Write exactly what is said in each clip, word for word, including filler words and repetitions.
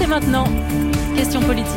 c'est maintenant. Question politique.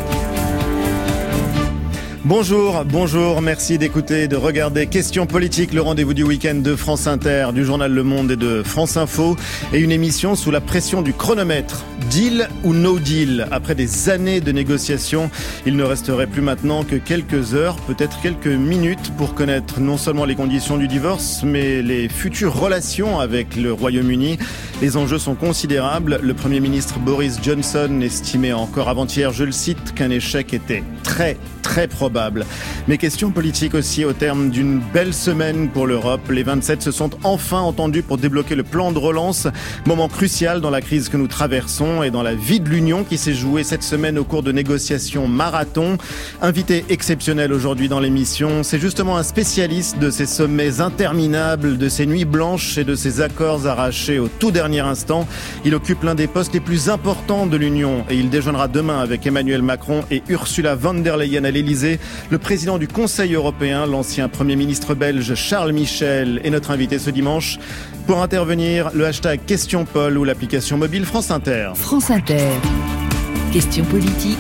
Bonjour, bonjour, merci d'écouter et de regarder Questions politiques, le rendez-vous du week-end de France Inter, du journal Le Monde et de France Info, et une émission sous la pression du chronomètre. Deal ou no deal? Après des années de négociations, il ne resterait plus maintenant que quelques heures, peut-être quelques minutes, pour connaître non seulement les conditions du divorce, mais les futures relations avec le Royaume-Uni. Les enjeux sont considérables. Le Premier ministre Boris Johnson estimait encore avant-hier, je le cite, qu'un échec était très, très probable. Mais question politique aussi au terme d'une belle semaine pour l'Europe. Les vingt-sept se sont enfin entendus pour débloquer le plan de relance. Moment crucial dans la crise que nous traversons et dans la vie de l'Union qui s'est jouée cette semaine au cours de négociations marathon. Invité exceptionnel aujourd'hui dans l'émission, c'est justement un spécialiste de ces sommets interminables, de ces nuits blanches et de ces accords arrachés au tout dernier instant. Il occupe l'un des postes les plus importants de l'Union et il déjeunera demain avec Emmanuel Macron et Ursula von der Leyen à l'Elysée. Le président du Conseil européen, l'ancien Premier ministre belge Charles Michel, est notre invité ce dimanche. Pour intervenir, le hashtag QuestionPol ou l'application mobile France Inter. France Inter. Question politique.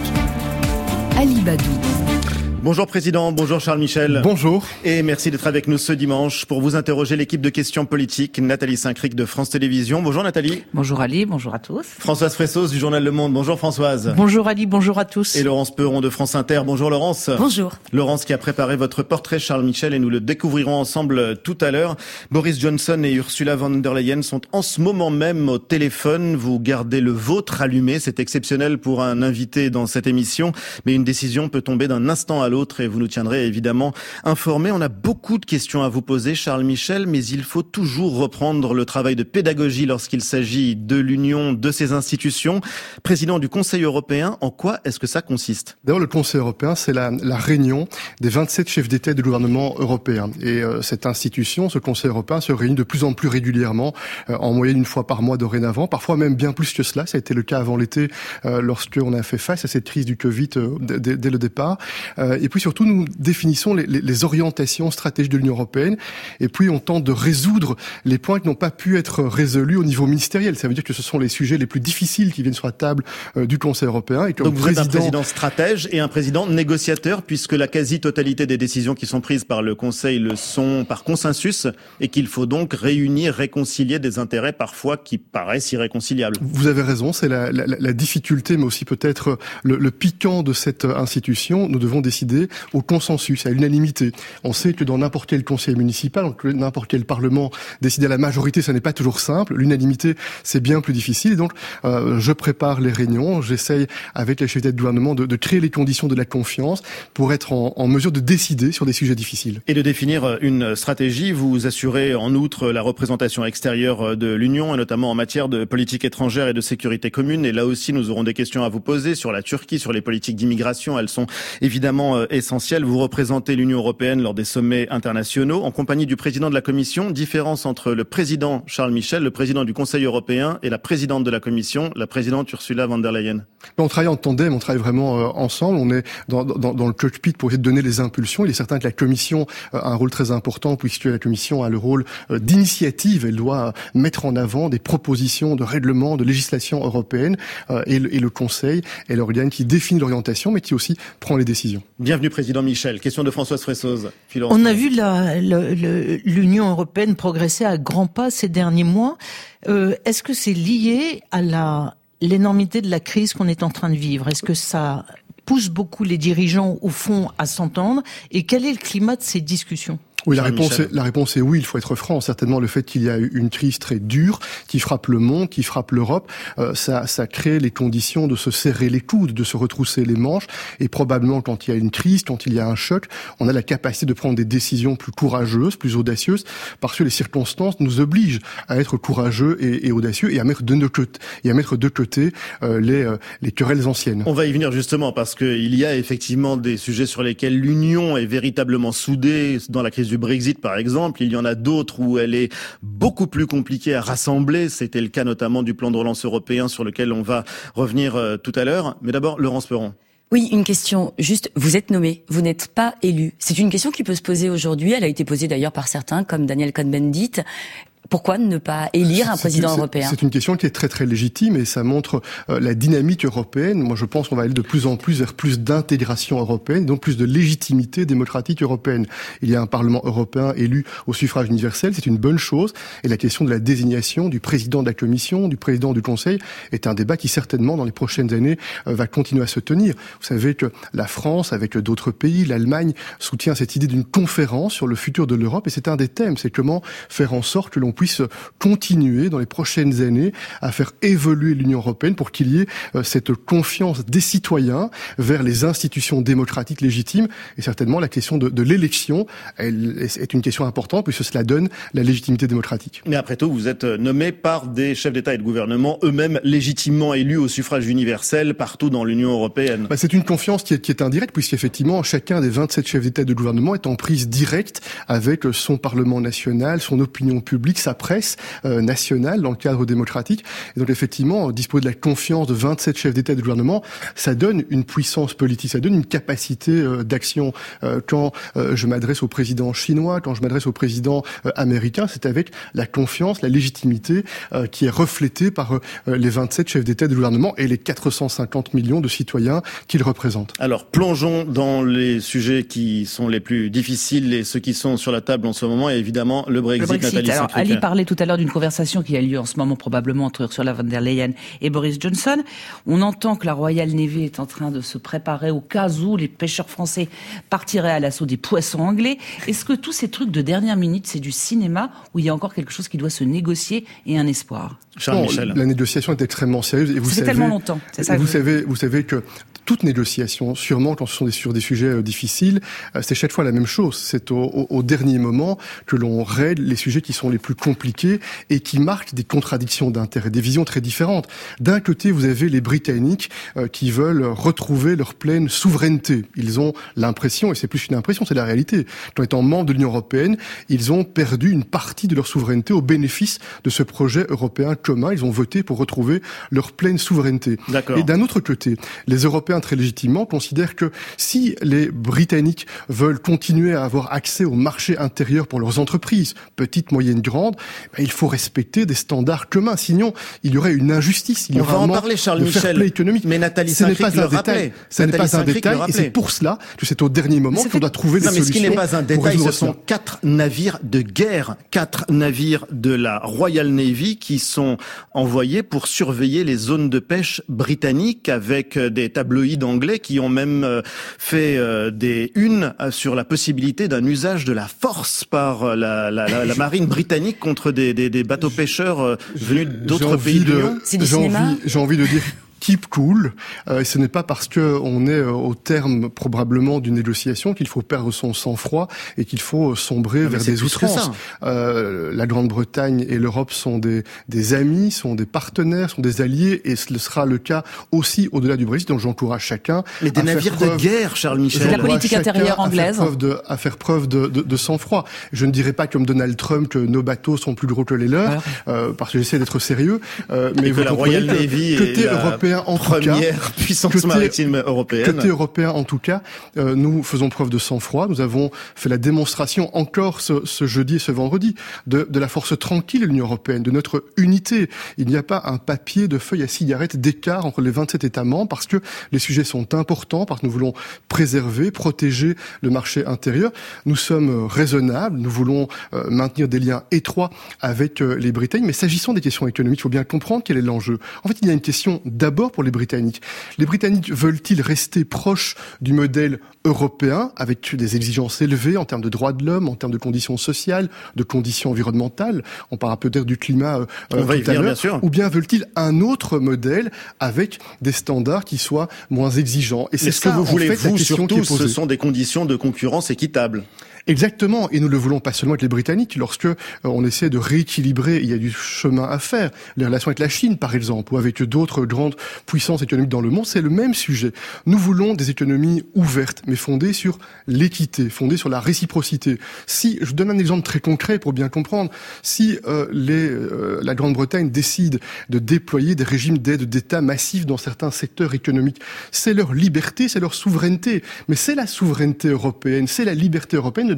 Ali Badou. Bonjour Président, bonjour Charles Michel. Bonjour. Et merci d'être avec nous ce dimanche pour vous interroger l'équipe de Questions politiques, Nathalie Saint-Cric de France Télévisions. Bonjour Nathalie. Bonjour Ali, bonjour à tous. Françoise Fressos du journal Le Monde. Bonjour Françoise. Bonjour Ali, bonjour à tous. Et Laurence Perron de France Inter. Bonjour Laurence. Bonjour. Laurence qui a préparé votre portrait Charles Michel et nous le découvrirons ensemble tout à l'heure. Boris Johnson et Ursula von der Leyen sont en ce moment même au téléphone. Vous gardez le vôtre allumé. C'est exceptionnel pour un invité dans cette émission. Mais une décision peut tomber d'un instant à l'autre et vous nous tiendrez évidemment informés. On a beaucoup de questions à vous poser, Charles Michel, mais il faut toujours reprendre le travail de pédagogie lorsqu'il s'agit de l'Union, de ses institutions. Président du Conseil européen, en quoi est-ce que ça consiste? D'abord, le Conseil européen, c'est la, la réunion des vingt-sept chefs d'État et de gouvernement européens. Et euh, cette institution, ce Conseil européen, se réunit de plus en plus régulièrement, euh, en moyenne une fois par mois dorénavant, parfois même bien plus que cela. Ça a été le cas avant l'été, euh, lorsqu'on a fait face à cette crise du Covid euh, dès, dès le départ. Euh, et puis surtout, nous définissons les, les, les orientations stratégiques de l'Union européenne et puis on tente de résoudre les points qui n'ont pas pu être résolus au niveau ministériel. Ça veut dire que ce sont les sujets les plus difficiles qui viennent sur la table euh, du Conseil européen. Et Donc vous président... êtes un président stratège et un président négociateur puisque la quasi-totalité des décisions qui sont prises par le Conseil le sont par consensus et qu'il faut donc réunir, réconcilier des intérêts parfois qui paraissent irréconciliables. Vous avez raison, c'est la, la, la difficulté mais aussi peut-être le, le piquant de cette institution. Nous devons décider au consensus, à l'unanimité. On sait que dans n'importe quel conseil municipal, donc n'importe quel parlement, décider à la majorité, ça n'est pas toujours simple. L'unanimité, c'est bien plus difficile. Et donc, euh, je prépare les réunions, j'essaye avec les chefs d'État de gouvernement de, de créer les conditions de la confiance pour être en, en mesure de décider sur des sujets difficiles. Et de définir une stratégie. Vous assurez en outre la représentation extérieure de l'Union, et notamment en matière de politique étrangère et de sécurité commune. Et là aussi, nous aurons des questions à vous poser sur la Turquie, sur les politiques d'immigration. Elles sont évidemment essentielles. Vous représentez l'Union européenne lors des sommets internationaux en compagnie du président de la Commission. Différence entre le président Charles Michel, le président du Conseil européen et la présidente de la Commission, la présidente Ursula von der Leyen. On travaille en tandem, on travaille vraiment euh, ensemble. On est dans, dans, dans le cockpit pour essayer de donner les impulsions. Il est certain que la Commission euh, a un rôle très important puisque la Commission a le rôle euh, d'initiative. Elle doit euh, mettre en avant des propositions de règlement, de législation européenne euh, et, le, et le Conseil est l'organe qui définit l'orientation mais qui aussi prend les décisions. Bienvenue Président Michel. Question de Françoise Fressos. On a vu la, la, la, l'Union européenne progresser à grands pas ces derniers mois. Euh, est-ce que c'est lié à la, l'énormité de la crise qu'on est en train de vivre? Est-ce que ça pousse beaucoup les dirigeants, au fond, à s'entendre? Et quel est le climat de ces discussions? Oui, la réponse, est, la réponse est oui, il faut être franc. Certainement, le fait qu'il y a eu une crise très dure qui frappe le monde, qui frappe l'Europe, euh, ça, ça crée les conditions de se serrer les coudes, de se retrousser les manches. Et probablement, quand il y a une crise, quand il y a un choc, on a la capacité de prendre des décisions plus courageuses, plus audacieuses, parce que les circonstances nous obligent à être courageux et, et audacieux et à mettre de nos côtés, et à mettre de côté euh, les, euh, les querelles anciennes. On va y venir justement parce qu'il y a effectivement des sujets sur lesquels l'Union est véritablement soudée dans la crise du Brexit par exemple, il y en a d'autres où elle est beaucoup plus compliquée à rassembler, c'était le cas notamment du plan de relance européen sur lequel on va revenir euh, tout à l'heure. Mais d'abord, Laurence Perron. Oui, une question, juste, vous êtes nommé, vous n'êtes pas élu. C'est une question qui peut se poser aujourd'hui, elle a été posée d'ailleurs par certains, comme Daniel Cohn-Bendit. Pourquoi ne pas élire un c'est, président c'est, européen ? C'est une question qui est très très légitime et ça montre euh, la dynamique européenne. Moi je pense qu'on va aller de plus en plus vers plus d'intégration européenne, donc plus de légitimité démocratique européenne. Il y a un Parlement européen élu au suffrage universel, c'est une bonne chose. Et la question de la désignation du président de la Commission, du président du Conseil, est un débat qui certainement dans les prochaines années euh, va continuer à se tenir. Vous savez que la France, avec d'autres pays, l'Allemagne, soutient cette idée d'une conférence sur le futur de l'Europe et c'est un des thèmes, c'est comment faire en sorte que l'on puisse continuer dans les prochaines années à faire évoluer l'Union européenne pour qu'il y ait euh, cette confiance des citoyens vers les institutions démocratiques légitimes. Et certainement, la question de, de l'élection elle, est une question importante puisque cela donne la légitimité démocratique. Mais après tout, vous êtes nommé par des chefs d'État et de gouvernement, eux-mêmes légitimement élus au suffrage universel partout dans l'Union européenne. Bah, c'est une confiance qui est, qui est indirecte puisqu'effectivement, chacun des vingt-sept chefs d'État et de gouvernement est en prise directe avec son Parlement national, son opinion publique, sa presse euh, nationale dans le cadre démocratique. Et donc effectivement, disposer de la confiance de vingt-sept chefs d'État et de gouvernement, ça donne une puissance politique, ça donne une capacité euh, d'action. Euh, quand euh, je m'adresse au président chinois, quand je m'adresse au président euh, américain, c'est avec la confiance, la légitimité euh, qui est reflétée par euh, les vingt-sept chefs d'État et de gouvernement et les quatre cent cinquante millions de citoyens qu'ils représentent. Alors, plongeons dans les sujets qui sont les plus difficiles et ceux qui sont sur la table en ce moment, et évidemment le Brexit. Le Brexit. Nathalie Alors, Saint-Truc. Ali parlait tout à l'heure d'une conversation qui a lieu en ce moment probablement entre Ursula von der Leyen et Boris Johnson. On entend que la Royal Navy est en train de se préparer au cas où les pêcheurs français partiraient à l'assaut des poissons anglais. Est-ce que tous ces trucs de dernière minute, c'est du cinéma ou il y a encore quelque chose qui doit se négocier et un espoir ? Charles non, Michel. La négociation est extrêmement sérieuse. Et vous ça fait savez, tellement longtemps. C'est ça vous, je... savez, vous savez que toute négociation, sûrement quand ce sont des, sur des sujets euh, difficiles, euh, c'est chaque fois la même chose. C'est au, au, au dernier moment que l'on règle les sujets qui sont les plus compliqués et qui marquent des contradictions d'intérêts, des visions très différentes. D'un côté, vous avez les Britanniques euh, qui veulent retrouver leur pleine souveraineté. Ils ont l'impression, et c'est plus une impression, c'est la réalité, qu'en étant membres de l'Union européenne, ils ont perdu une partie de leur souveraineté au bénéfice de ce projet européen commun. Ils ont voté pour retrouver leur pleine souveraineté. D'accord. Et d'un autre côté, les Européens très légitimement considèrent que si les Britanniques veulent continuer à avoir accès au marché intérieur pour leurs entreprises, petites, moyennes, grandes, ben, il faut respecter des standards communs. Sinon, il y aurait une injustice. Il y On aura va en un manque parler, Charles de Michel. fair play économique. Mais Nathalie Ce n'est Saint-Truc pas le un détail. rappelait. Ce n'est Nathalie pas un Saint-Truc détail. le Et c'est rappelait. pour cela que c'est au dernier moment qu'on doit trouver des Non, mais ce solutions. qui n'est pas un pour détail, ce résoudre sont cela. quatre navires de guerre, quatre navires de la Royal Navy qui sont envoyés pour surveiller les zones de pêche britanniques, avec des tabloïds anglais qui ont même fait des unes sur la possibilité d'un usage de la force par la, la, la, la marine britannique contre des, des, des bateaux pêcheurs venus d'autres pays de l'Union. C'est du j'ai cinéma envie, j'ai envie de dire keep cool. Euh, ce n'est pas parce que on est euh, au terme probablement d'une négociation qu'il faut perdre son sang-froid et qu'il faut sombrer Ah, vers c'est des plus que outrances. ça. Euh, la Grande-Bretagne et l'Europe sont des, des amis, sont des partenaires, sont des alliés, et ce sera le cas aussi au-delà du Brexit. Donc j'encourage chacun. Mais des à faire navires preuve, de guerre, Charles Michel. C'est la politique chacun intérieure à anglaise. faire preuve de, à faire preuve de, de, de sang-froid. Je ne dirais pas comme Donald Trump que nos bateaux sont plus gros que les leurs, euh, parce que j'essaie d'être sérieux. Euh, mais Et vous que la comprenez Royal que Navy côté est la européen en tout cas. première puissance Côté- maritime européenne. Côté européen, en tout cas, euh, nous faisons preuve de sang-froid. Nous avons fait la démonstration encore ce, ce jeudi et ce vendredi de, de la force tranquille de l'Union européenne, de notre unité. Il n'y a pas un papier de feuille à cigarette d'écart entre les vingt-sept États membres parce que les sujets sont importants, parce que nous voulons préserver, protéger le marché intérieur. Nous sommes raisonnables, nous voulons euh, maintenir des liens étroits avec euh, les Britanniques. Mais s'agissant des questions économiques, il faut bien comprendre quel est l'enjeu. En fait, il y a une question d'abord pour les Britanniques. Les Britanniques veulent-ils rester proches du modèle européen avec des exigences élevées en termes de droits de l'homme, en termes de conditions sociales, de conditions environnementales? On parlera peut-être du climat euh, On va y tout à venir, l'heure. bien sûr. Ou bien veulent-ils un autre modèle avec des standards qui soient moins exigeants? Et C'est c'est ce que ça, vous en voulez, fait, la vous, question qui surtout, est posée. ce sont des conditions de concurrence équitables. Exactement, et nous le voulons pas seulement avec les Britanniques, lorsque euh, on essaie de rééquilibrer, il y a du chemin à faire, les relations avec la Chine par exemple, ou avec d'autres grandes puissances économiques dans le monde, c'est le même sujet. Nous voulons des économies ouvertes, mais fondées sur l'équité, fondées sur la réciprocité. Si, je donne un exemple très concret pour bien comprendre, si euh, les, euh, la Grande-Bretagne décide de déployer des régimes d'aide d'État massifs dans certains secteurs économiques, c'est leur liberté, c'est leur souveraineté, mais c'est la souveraineté européenne, c'est la liberté européenne de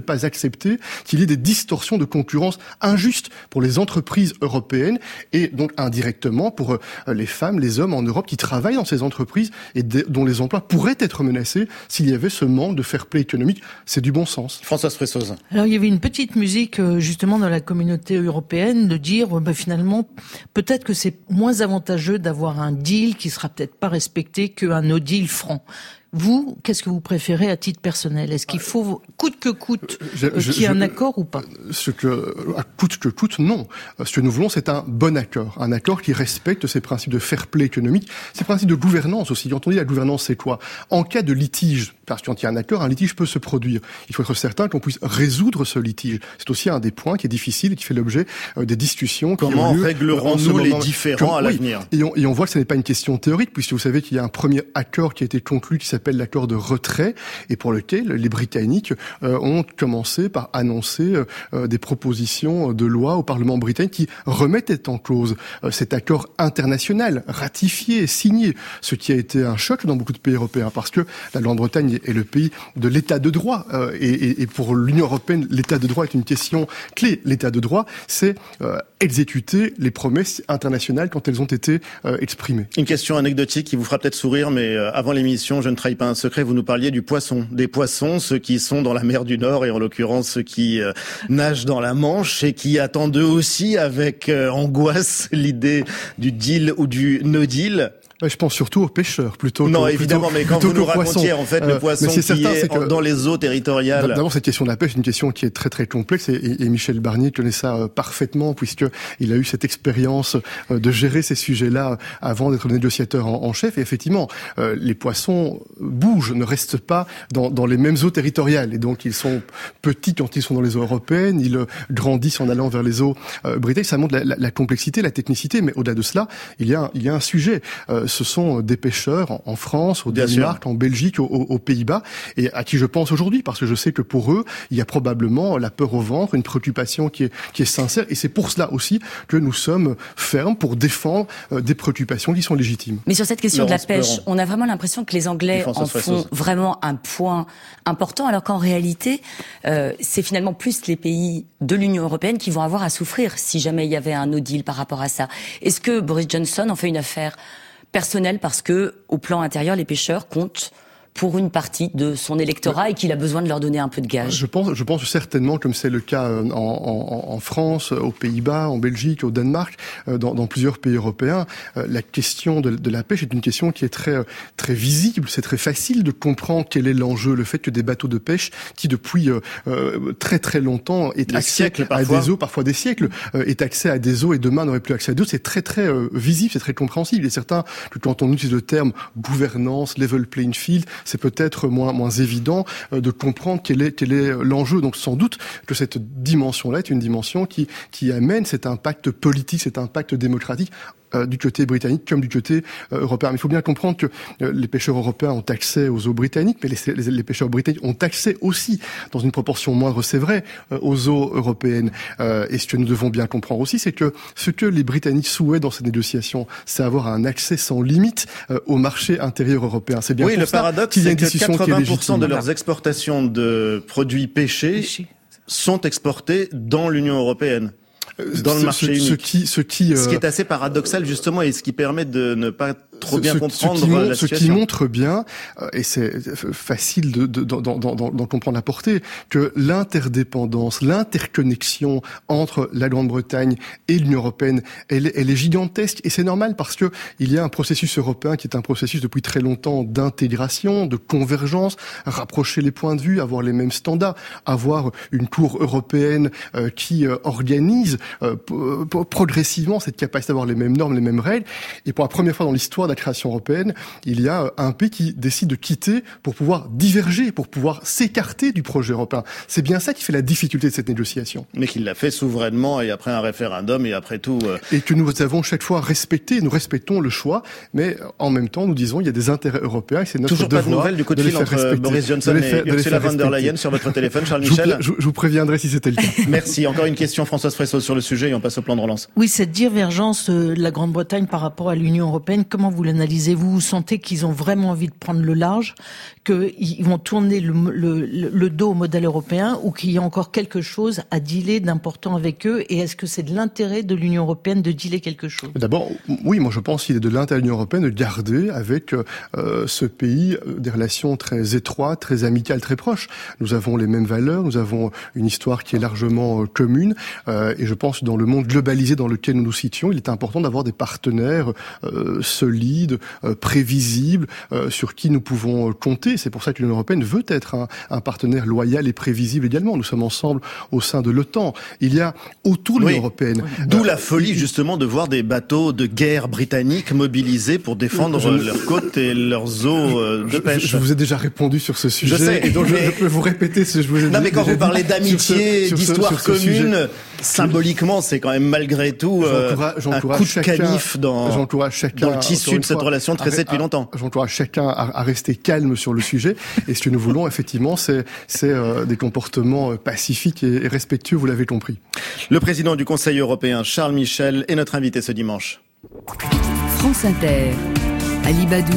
ne pas accepter qu'il y ait des distorsions de concurrence injustes pour les entreprises européennes et donc indirectement pour les femmes, les hommes en Europe qui travaillent dans ces entreprises et dont les emplois pourraient être menacés s'il y avait ce manque de fair play économique. C'est du bon sens. Françoise Fressoz. Alors il y avait une petite musique justement dans la communauté européenne de dire bah, finalement peut-être que c'est moins avantageux d'avoir un deal qui sera peut-être pas respecté qu'un no deal franc. Vous, qu'est-ce que vous préférez à titre personnel? Est-ce qu'il faut, coûte que coûte, je, euh, qu'il y ait un accord ou pas? Ce que, à coûte que coûte, non. Ce que nous voulons, c'est un bon accord. Un accord qui respecte ces principes de fair play économique, ces principes de gouvernance aussi. Quand on dit la gouvernance, c'est quoi? En cas de litige, parce que quand il y a un accord, un litige peut se produire. Il faut être certain qu'on puisse résoudre ce litige. C'est aussi un des points qui est difficile et qui fait l'objet euh, des discussions. Comment réglerons-nous les différends à l'avenir? Oui. Et on, et on voit que ce n'est pas une question théorique, puisque vous savez qu'il y a un premier accord qui a été conclu qui s'appelle l'accord de retrait et pour lequel les Britanniques euh, ont commencé par annoncer euh, des propositions de loi au Parlement britannique qui remettaient en cause euh, cet accord international ratifié, signé, ce qui a été un choc dans beaucoup de pays européens parce que la Grande-Bretagne est le pays de l'état de droit euh, et, et, et pour l'Union européenne, l'état de droit est une question clé. L'état de droit, c'est euh, exécuter les promesses internationales quand elles ont été euh, exprimées. Une question anecdotique qui vous fera peut-être sourire, mais euh, avant l'émission, je ne trahis pas un secret, vous nous parliez du poisson. Des poissons, ceux qui sont dans la mer du Nord et en l'occurrence ceux qui euh, nagent dans la Manche et qui attendent eux aussi avec euh, angoisse l'idée du deal ou du no deal. Je pense surtout aux pêcheurs plutôt. Non, qu'aux, évidemment, plutôt, mais quand vous nous racontiez en fait euh, le poisson qui certain, est, que, dans les eaux territoriales. D'abord, cette question de la pêche est une question qui est très très complexe et, et, et Michel Barnier connaît ça euh, parfaitement puisque il a eu cette expérience euh, de gérer ces sujets-là avant d'être négociateur en, en chef. Et effectivement, euh, les poissons bougent, ne restent pas dans, dans les mêmes eaux territoriales et donc ils sont petits quand ils sont dans les eaux européennes, ils grandissent en allant vers les eaux euh, britanniques. Ça montre la, la, la complexité, la technicité, mais au-delà de cela, il y a un, il y a un sujet. Euh, ce sont des pêcheurs en France, au Danemark, en Belgique, aux, aux Pays-Bas, et à qui je pense aujourd'hui, parce que je sais que pour eux, il y a probablement la peur au ventre, une préoccupation qui est, qui est sincère, et c'est pour cela aussi que nous sommes fermes pour défendre euh, des préoccupations qui sont légitimes. Mais sur cette question Laurence de la pêche, Perron. On a vraiment l'impression que les Anglais en font vraiment un point important, alors qu'en réalité, euh, c'est finalement plus les pays de l'Union européenne qui vont avoir à souffrir si jamais il y avait un no deal par rapport à ça. Est-ce que Boris Johnson en fait une affaire personnel parce que, au plan intérieur, les pêcheurs comptent pour une partie de son électorat et qu'il a besoin de leur donner un peu de gage? Je pense, je pense certainement, comme c'est le cas en, en, en France, aux Pays-Bas, en Belgique, au Danemark, dans, dans plusieurs pays européens, la question de, de la pêche est une question qui est très, très visible. C'est très facile de comprendre quel est l'enjeu, le fait que des bateaux de pêche qui, depuis euh, très très longtemps, est accès à des eaux, parfois des siècles, euh, est accès à des eaux et demain n'aurait plus accès à d'autres. C'est très très euh, visible, c'est très compréhensible. Et certains, que quand on utilise le terme gouvernance, level playing field, c'est peut-être moins moins évident euh, de comprendre quel est quel est l'enjeu. Donc sans doute que cette dimension-là est une dimension qui qui amène cet impact politique, cet impact démocratique euh, du côté britannique comme du côté euh, européen. Mais il faut bien comprendre que euh, les pêcheurs européens ont accès aux eaux britanniques, mais les, les, les pêcheurs britanniques ont accès aussi, dans une proportion moindre, c'est vrai, euh, aux eaux européennes. Euh, et ce que nous devons bien comprendre aussi, c'est que ce que les Britanniques souhaitent dans ces négociations, c'est avoir un accès sans limite euh, au marché intérieur européen. C'est bien oui, pour le ça paradoxe, qu'il y a une c'est que discussion quatre-vingts pour cent qui est de leurs exportations de produits pêchés Péché. sont exportés dans l'Union européenne. Dans le marché ce, unique. Ce qui, ce qui, euh... ce qui est assez paradoxal justement et ce qui permet de ne pas trop bien ce, comprendre ce qui montre, la situation. Ce qui montre bien, euh, et c'est facile de, de, d'en, d'en, d'en comprendre la portée, que l'interdépendance, l'interconnexion entre la Grande-Bretagne et l'Union européenne, elle, elle est gigantesque et c'est normal parce que il y a un processus européen qui est un processus depuis très longtemps d'intégration, de convergence, rapprocher les points de vue, avoir les mêmes standards, avoir une cour européenne euh, qui euh, organise euh, p- progressivement cette capacité d'avoir les mêmes normes, les mêmes règles. Et pour la première fois dans l'histoire de la création européenne, il y a un pays qui décide de quitter pour pouvoir diverger, pour pouvoir s'écarter du projet européen. C'est bien ça qui fait la difficulté de cette négociation. Mais qu'il l'a fait souverainement et après un référendum et après tout... Euh... Et que nous avons chaque fois respecté, nous respectons le choix, mais en même temps nous disons il y a des intérêts européens et c'est notre Toujours devoir pas de nouvelles du coup de, de fil entre respecter, Boris Johnson et Ursula von der Leyen sur votre téléphone, Charles Michel. Je vous, je vous préviendrai si c'était le cas. Merci. Encore une question, Françoise Fressoz, sur le sujet et on passe au plan de relance. Oui, cette divergence de la Grande-Bretagne par rapport à l'Union européenne, comment vous vous l'analysez, vous, vous sentez qu'ils ont vraiment envie de prendre le large, qu'ils vont tourner le, le, le dos au modèle européen, ou qu'il y a encore quelque chose à dealer d'important avec eux? Et est-ce que c'est de l'intérêt de l'Union européenne de dealer quelque chose? D'abord, oui, moi je pense qu'il est de l'intérêt de l'Union européenne de garder avec euh, ce pays des relations très étroites, très amicales, très proches. Nous avons les mêmes valeurs, nous avons une histoire qui est largement euh, commune, euh, et je pense que dans le monde globalisé dans lequel nous nous situons, il est important d'avoir des partenaires euh, solides, euh, prévisibles, euh, sur qui nous pouvons compter. C'est pour ça que l'Union européenne veut être un, un partenaire loyal et prévisible également. Nous sommes ensemble au sein de l'OTAN. Il y a autour de l'Union oui. européenne... D'où euh, la folie justement de voir des bateaux de guerre britanniques mobilisés pour défendre je... leurs côtes et leurs eaux euh, de pêche. Je, je vous ai déjà répondu sur ce sujet. Je sais, et donc mais... je, je peux vous répéter ce que je vous ai dit. Non mais quand vous parlez d'amitié, sur ce, d'histoire sur ce, sur commune, symboliquement c'est quand même malgré tout euh, un coup de chacun, canif dans, j'encourage chacun, dans le tissu de cette fois, relation tressée depuis longtemps. J'encourage chacun à, à rester calme sur le sujet. Et ce que nous voulons effectivement, c'est, c'est euh, des comportements pacifiques et, et respectueux, vous l'avez compris. Le président du Conseil européen, Charles Michel, est notre invité ce dimanche. France Inter, Alibadou.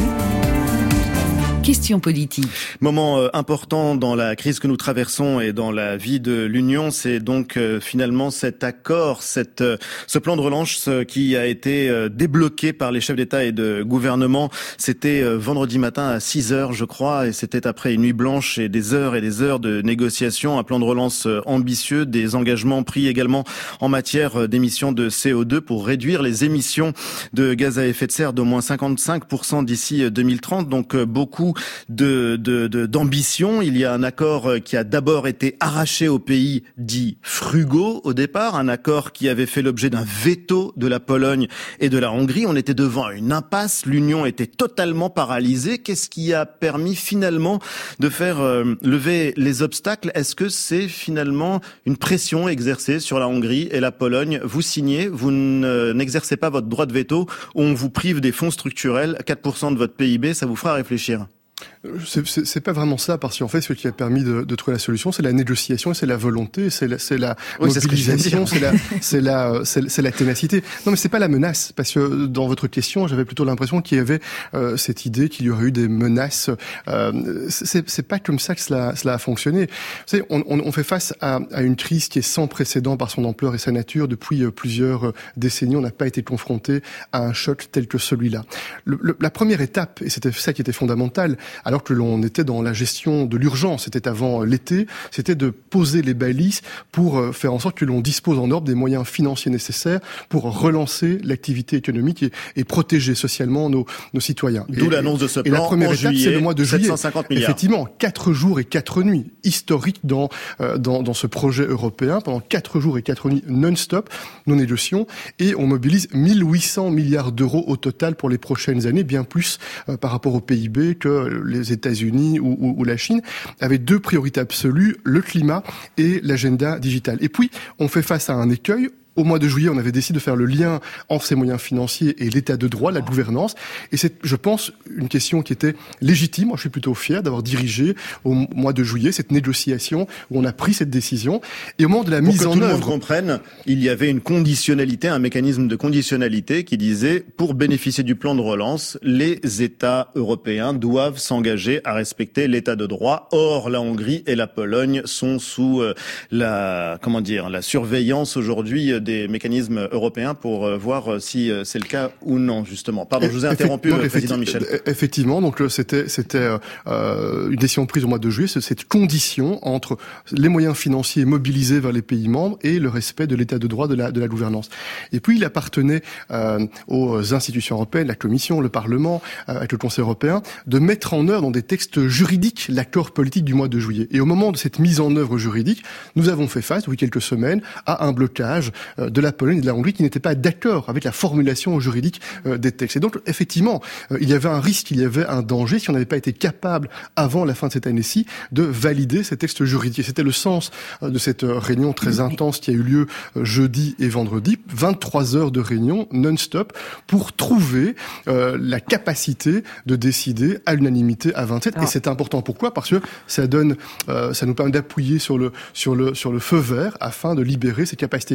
Question politique. Moment euh, important dans la crise que nous traversons et dans la vie de l'Union, c'est donc euh, finalement cet accord, cette, euh, ce plan de relance euh, qui a été euh, débloqué par les chefs d'État et de gouvernement. C'était euh, vendredi matin à six heures, je crois, et c'était après une nuit blanche et des heures et des heures de négociations. Un plan de relance euh, ambitieux, des engagements pris également en matière euh, d'émissions de C O deux pour réduire les émissions de gaz à effet de serre d'au moins cinquante-cinq pour cent d'ici euh, deux mille trente. Donc euh, beaucoup De, de, de, d'ambition. Il y a un accord qui a d'abord été arraché aux pays dits frugaux au départ, un accord qui avait fait l'objet d'un veto de la Pologne et de la Hongrie. On était devant une impasse, l'Union était totalement paralysée. Qu'est-ce qui a permis finalement de faire euh, lever les obstacles? Est-ce que c'est finalement une pression exercée sur la Hongrie et la Pologne? Vous signez, vous n'exercez pas votre droit de veto, on vous prive des fonds structurels, quatre pour cent de votre P I B, ça vous fera réfléchir? C'est, c'est, c'est pas vraiment ça, parce qu'en fait, ce qui a permis de, de trouver la solution, c'est la négociation, c'est la volonté, c'est la, c'est la oui, mobilisation, c'est, c'est la, c'est la, c'est, c'est la ténacité. Non, mais c'est pas la menace, parce que dans votre question, j'avais plutôt l'impression qu'il y avait euh, cette idée qu'il y aurait eu des menaces. Euh, c'est, c'est pas comme ça que cela, cela a fonctionné. Vous savez, on, on, on fait face à, à une crise qui est sans précédent par son ampleur et sa nature. Depuis euh, plusieurs décennies, on n'a pas été confronté à un choc tel que celui-là. Le, le, la première étape, et c'était ça qui était fondamental, alors que l'on était dans la gestion de l'urgence, c'était avant l'été, c'était de poser les balises pour faire en sorte que l'on dispose en Europe des moyens financiers nécessaires pour relancer l'activité économique et, et protéger socialement nos, nos citoyens. D'où et, l'annonce de ce plan. Et la première en étape, juillet, c'est le mois de juillet. sept cent cinquante milliards. Effectivement, quatre jours et quatre nuits, historique dans, euh, dans, dans ce projet européen. Pendant quatre jours et quatre nuits non-stop, nous négocions et on mobilise mille huit cents milliards d'euros au total pour les prochaines années, bien plus euh, par rapport au P I B que les États-Unis ou, ou, ou la Chine, avaient deux priorités absolues, le climat et l'agenda digital. Et puis, on fait face à un écueil. Au mois de juillet, on avait décidé de faire le lien entre ces moyens financiers et l'état de droit, la gouvernance. Et c'est, je pense, une question qui était légitime. Moi, je suis plutôt fier d'avoir dirigé au mois de juillet cette négociation où on a pris cette décision. Et au moment de la Pour mise que en tout le œuvre, monde comprenne, il y avait une conditionnalité, un mécanisme de conditionnalité qui disait, pour bénéficier du plan de relance, les États européens doivent s'engager à respecter l'état de droit. Or, la Hongrie et la Pologne sont sous euh, la, comment dire, la surveillance aujourd'hui des mécanismes européens pour voir si c'est le cas ou non, justement. Pardon, je vous ai interrompu, donc, Président Michel. Effectivement, donc c'était c'était euh, une décision prise au mois de juillet, cette condition entre les moyens financiers mobilisés vers les pays membres et le respect de l'état de droit de la de la gouvernance. Et puis il appartenait euh, aux institutions européennes, la Commission, le Parlement, euh, avec le Conseil européen, de mettre en œuvre dans des textes juridiques l'accord politique du mois de juillet. Et au moment de cette mise en œuvre juridique, nous avons fait face, depuis quelques semaines, à un blocage de la Pologne et de la Hongrie qui n'étaient pas d'accord avec la formulation juridique des textes. Et donc, effectivement, il y avait un risque, il y avait un danger si on n'avait pas été capable, avant la fin de cette année-ci, de valider ces textes juridiques. Et c'était le sens de cette réunion très intense qui a eu lieu jeudi et vendredi, vingt-trois heures de réunion non-stop pour trouver euh, la capacité de décider à l'unanimité à vingt-sept. Alors, et c'est important. Pourquoi ? Parce que ça donne, euh, ça nous permet d'appuyer sur le sur le sur le feu vert afin de libérer ces capacités financières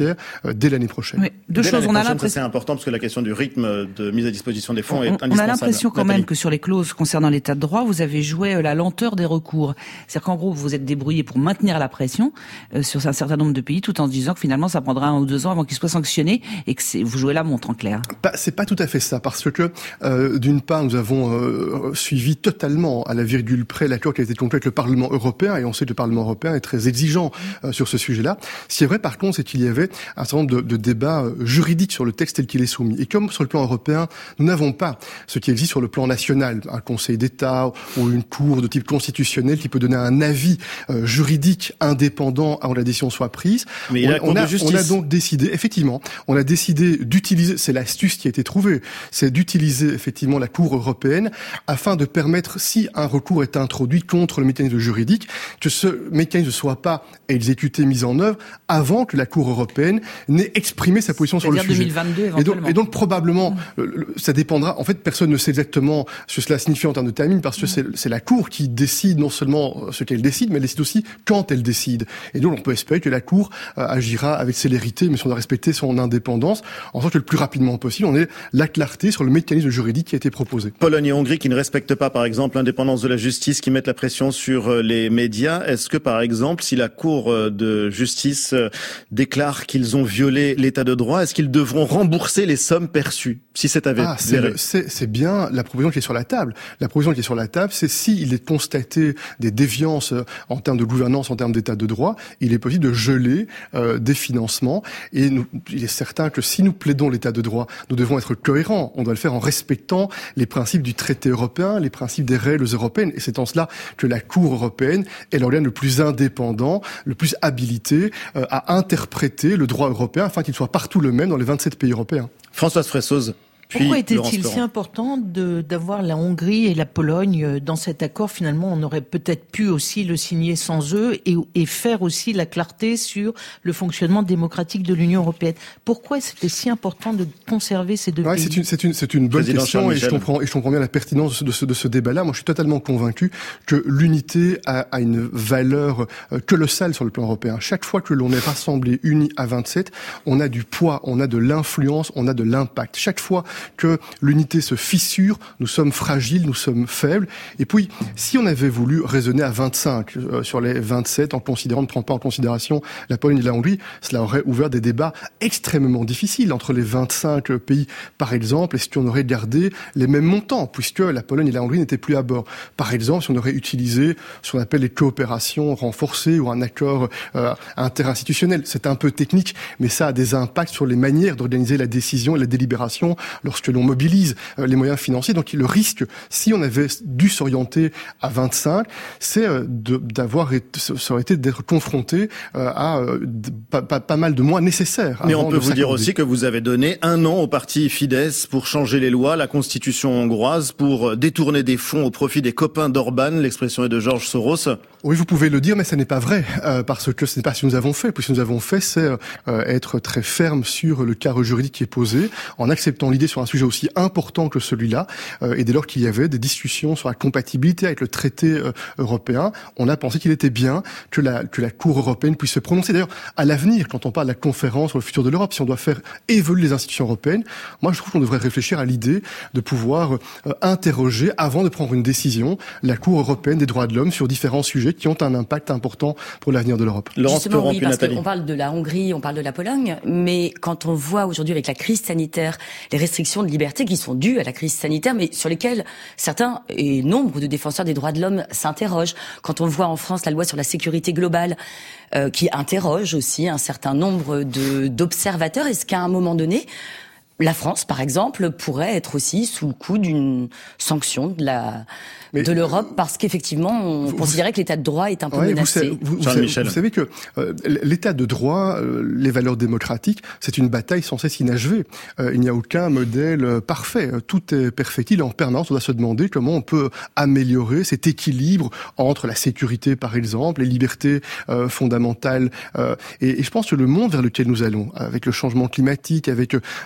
financière euh, dès l'année prochaine. Oui, deux dès choses. On a l'impression. C'est important parce que la question du rythme de mise à disposition des fonds on, est indispensable. On a l'impression quand Nathalie. même que sur les clauses concernant l'état de droit, vous avez joué la lenteur des recours. C'est-à-dire qu'en gros, vous vous êtes débrouillé pour maintenir la pression euh, sur un certain nombre de pays, tout en se disant que finalement, ça prendra un ou deux ans avant qu'ils soient sanctionnés et que c'est, vous jouez la montre en clair. Pas, c'est pas tout à fait ça, parce que euh, d'une part, nous avons euh, suivi totalement à la virgule près l'accord qui a été conclu avec le Parlement européen, et on sait que le Parlement européen est très exigeant euh, sur ce sujet-là. Ce qui est vrai, par contre, c'est qu'il y avait un certain nombre de, de débats euh, juridiques sur le texte tel qu'il est soumis. Et comme sur le plan européen, nous n'avons pas ce qui existe sur le plan national, un Conseil d'État ou une cour de type constitutionnel qui peut donner un avis euh, juridique indépendant avant que la décision soit prise. Mais il y a on, on, a, justice. on a donc décidé, effectivement, on a décidé d'utiliser, c'est l'astuce qui a été trouvée, c'est d'utiliser effectivement la Cour européenne afin de permettre, si un recours est introduit contre le mécanisme juridique, que ce mécanisme ne soit pas exécuté, mis en œuvre, avant que la Cour européenne n'ait exprimé sa position sur le sujet. deux mille vingt-deux, et, donc, et donc probablement, mmh. le, ça dépendra, en fait personne ne sait exactement ce que cela signifie en termes de timing, parce que mmh. c'est, c'est la Cour qui décide non seulement ce qu'elle décide, mais elle décide aussi quand elle décide. Et donc on peut espérer que la Cour euh, agira avec célérité, mais si on doit respecter son indépendance, en sorte que le plus rapidement possible, on ait la clarté sur le mécanisme juridique qui a été proposé. Pologne et Hongrie qui ne respectent pas, par exemple, l'indépendance de la justice, qui mettent la pression sur les médias. Est-ce que, par exemple, si la Cour de justice déclare qu'ils ont violé l'état de droit, est-ce qu'ils devront rembourser les sommes perçues, si c'est avéré? Ah, c'est, le, c'est, c'est bien la proposition qui est sur la table. La proposition qui est sur la table, c'est s'il est constaté des déviances en termes de gouvernance, en termes d'état de droit, il est possible de geler euh, des financements. Et nous, il est certain que si nous plaidons l'état de droit, nous devons être cohérents. On doit le faire en respectant les principes du traité européen, les principes des règles européennes. Et c'est en cela que la Cour européenne est l'organe le plus indépendant, le plus habilité euh, à interpréter le droit européen afin qu'il soit partout le même dans les vingt-sept pays européens. Françoise Fressoz. Puis Pourquoi était-il si important de, d'avoir la Hongrie et la Pologne dans cet accord? Finalement, on aurait peut-être pu aussi le signer sans eux et, et faire aussi la clarté sur le fonctionnement démocratique de l'Union européenne. Pourquoi c'était si important de conserver ces deux ouais, pays? c'est une, c'est une, c'est une bonne Président question et je comprends, et je comprends bien la pertinence de ce, de ce débat-là. Moi, je suis totalement convaincu que l'unité a, a une valeur colossale sur le plan européen. Chaque fois que l'on est rassemblés, unis à vingt-sept, on a du poids, on a de l'influence, on a de l'impact. Chaque fois que l'unité se fissure, nous sommes fragiles, nous sommes faibles. Et puis, si on avait voulu raisonner à vingt-cinq euh, sur les vingt-sept, en considérant, ne prend pas en considération la Pologne et la Hongrie, cela aurait ouvert des débats extrêmement difficiles entre les vingt-cinq pays. Par exemple, est-ce qu'on aurait gardé les mêmes montants, puisque la Pologne et la Hongrie n'étaient plus à bord? Par exemple, si on aurait utilisé ce qu'on appelle les coopérations renforcées ou un accord euh, interinstitutionnel. C'est un peu technique, mais ça a des impacts sur les manières d'organiser la décision et la délibération lorsque l'on mobilise les moyens financiers. Donc le risque, si on avait dû s'orienter à vingt-cinq, c'est de, d'avoir été, ça aurait été d'être confronté à pas, pas, pas mal de mois nécessaires. Mais on peut vous dire aussi que vous avez donné un an au parti Fidesz pour changer les lois, la constitution hongroise, pour détourner des fonds au profit des copains d'Orban, l'expression est de George Soros. Oui, vous pouvez le dire, mais ça n'est pas vrai, euh, parce que ce n'est pas ce que nous avons fait. Puis ce que nous avons fait, c'est euh, être très ferme sur le cadre juridique qui est posé, en acceptant l'idée sur un sujet aussi important que celui-là, euh, et dès lors qu'il y avait des discussions sur la compatibilité avec le traité euh, européen, on a pensé qu'il était bien que la, que la Cour européenne puisse se prononcer. D'ailleurs, à l'avenir, quand on parle de la conférence sur le futur de l'Europe, si on doit faire évoluer les institutions européennes, moi je trouve qu'on devrait réfléchir à l'idée de pouvoir euh, interroger, avant de prendre une décision, la Cour européenne des droits de l'homme sur différents sujets qui ont un impact important pour l'avenir de l'Europe. Justement, oui, parce qu'on parle de la Hongrie, on parle de la Pologne, mais quand on voit aujourd'hui avec la crise sanitaire, les restrictions de liberté qui sont dues à la crise sanitaire, mais sur lesquelles certains et nombre de défenseurs des droits de l'homme s'interrogent. Quand on voit en France la loi sur la sécurité globale, euh, qui interroge aussi un certain nombre de, d'observateurs, est-ce qu'à un moment donné, la France, par exemple, pourrait être aussi sous le coup d'une sanction de la Mais de l'Europe parce qu'effectivement, on vous, considérait que l'état de droit est un peu ouais, menacé. Vous, vous, vous, savez, vous savez que euh, l'état de droit, euh, les valeurs démocratiques, c'est une bataille sans cesse inachevée. Euh, il n'y a aucun modèle euh, parfait. Tout est perfectible en permanence. On doit se demander comment on peut améliorer cet équilibre entre la sécurité, par exemple, les libertés euh, fondamentales. Euh, et, et je pense que le monde vers lequel nous allons, avec le changement climatique, avec avec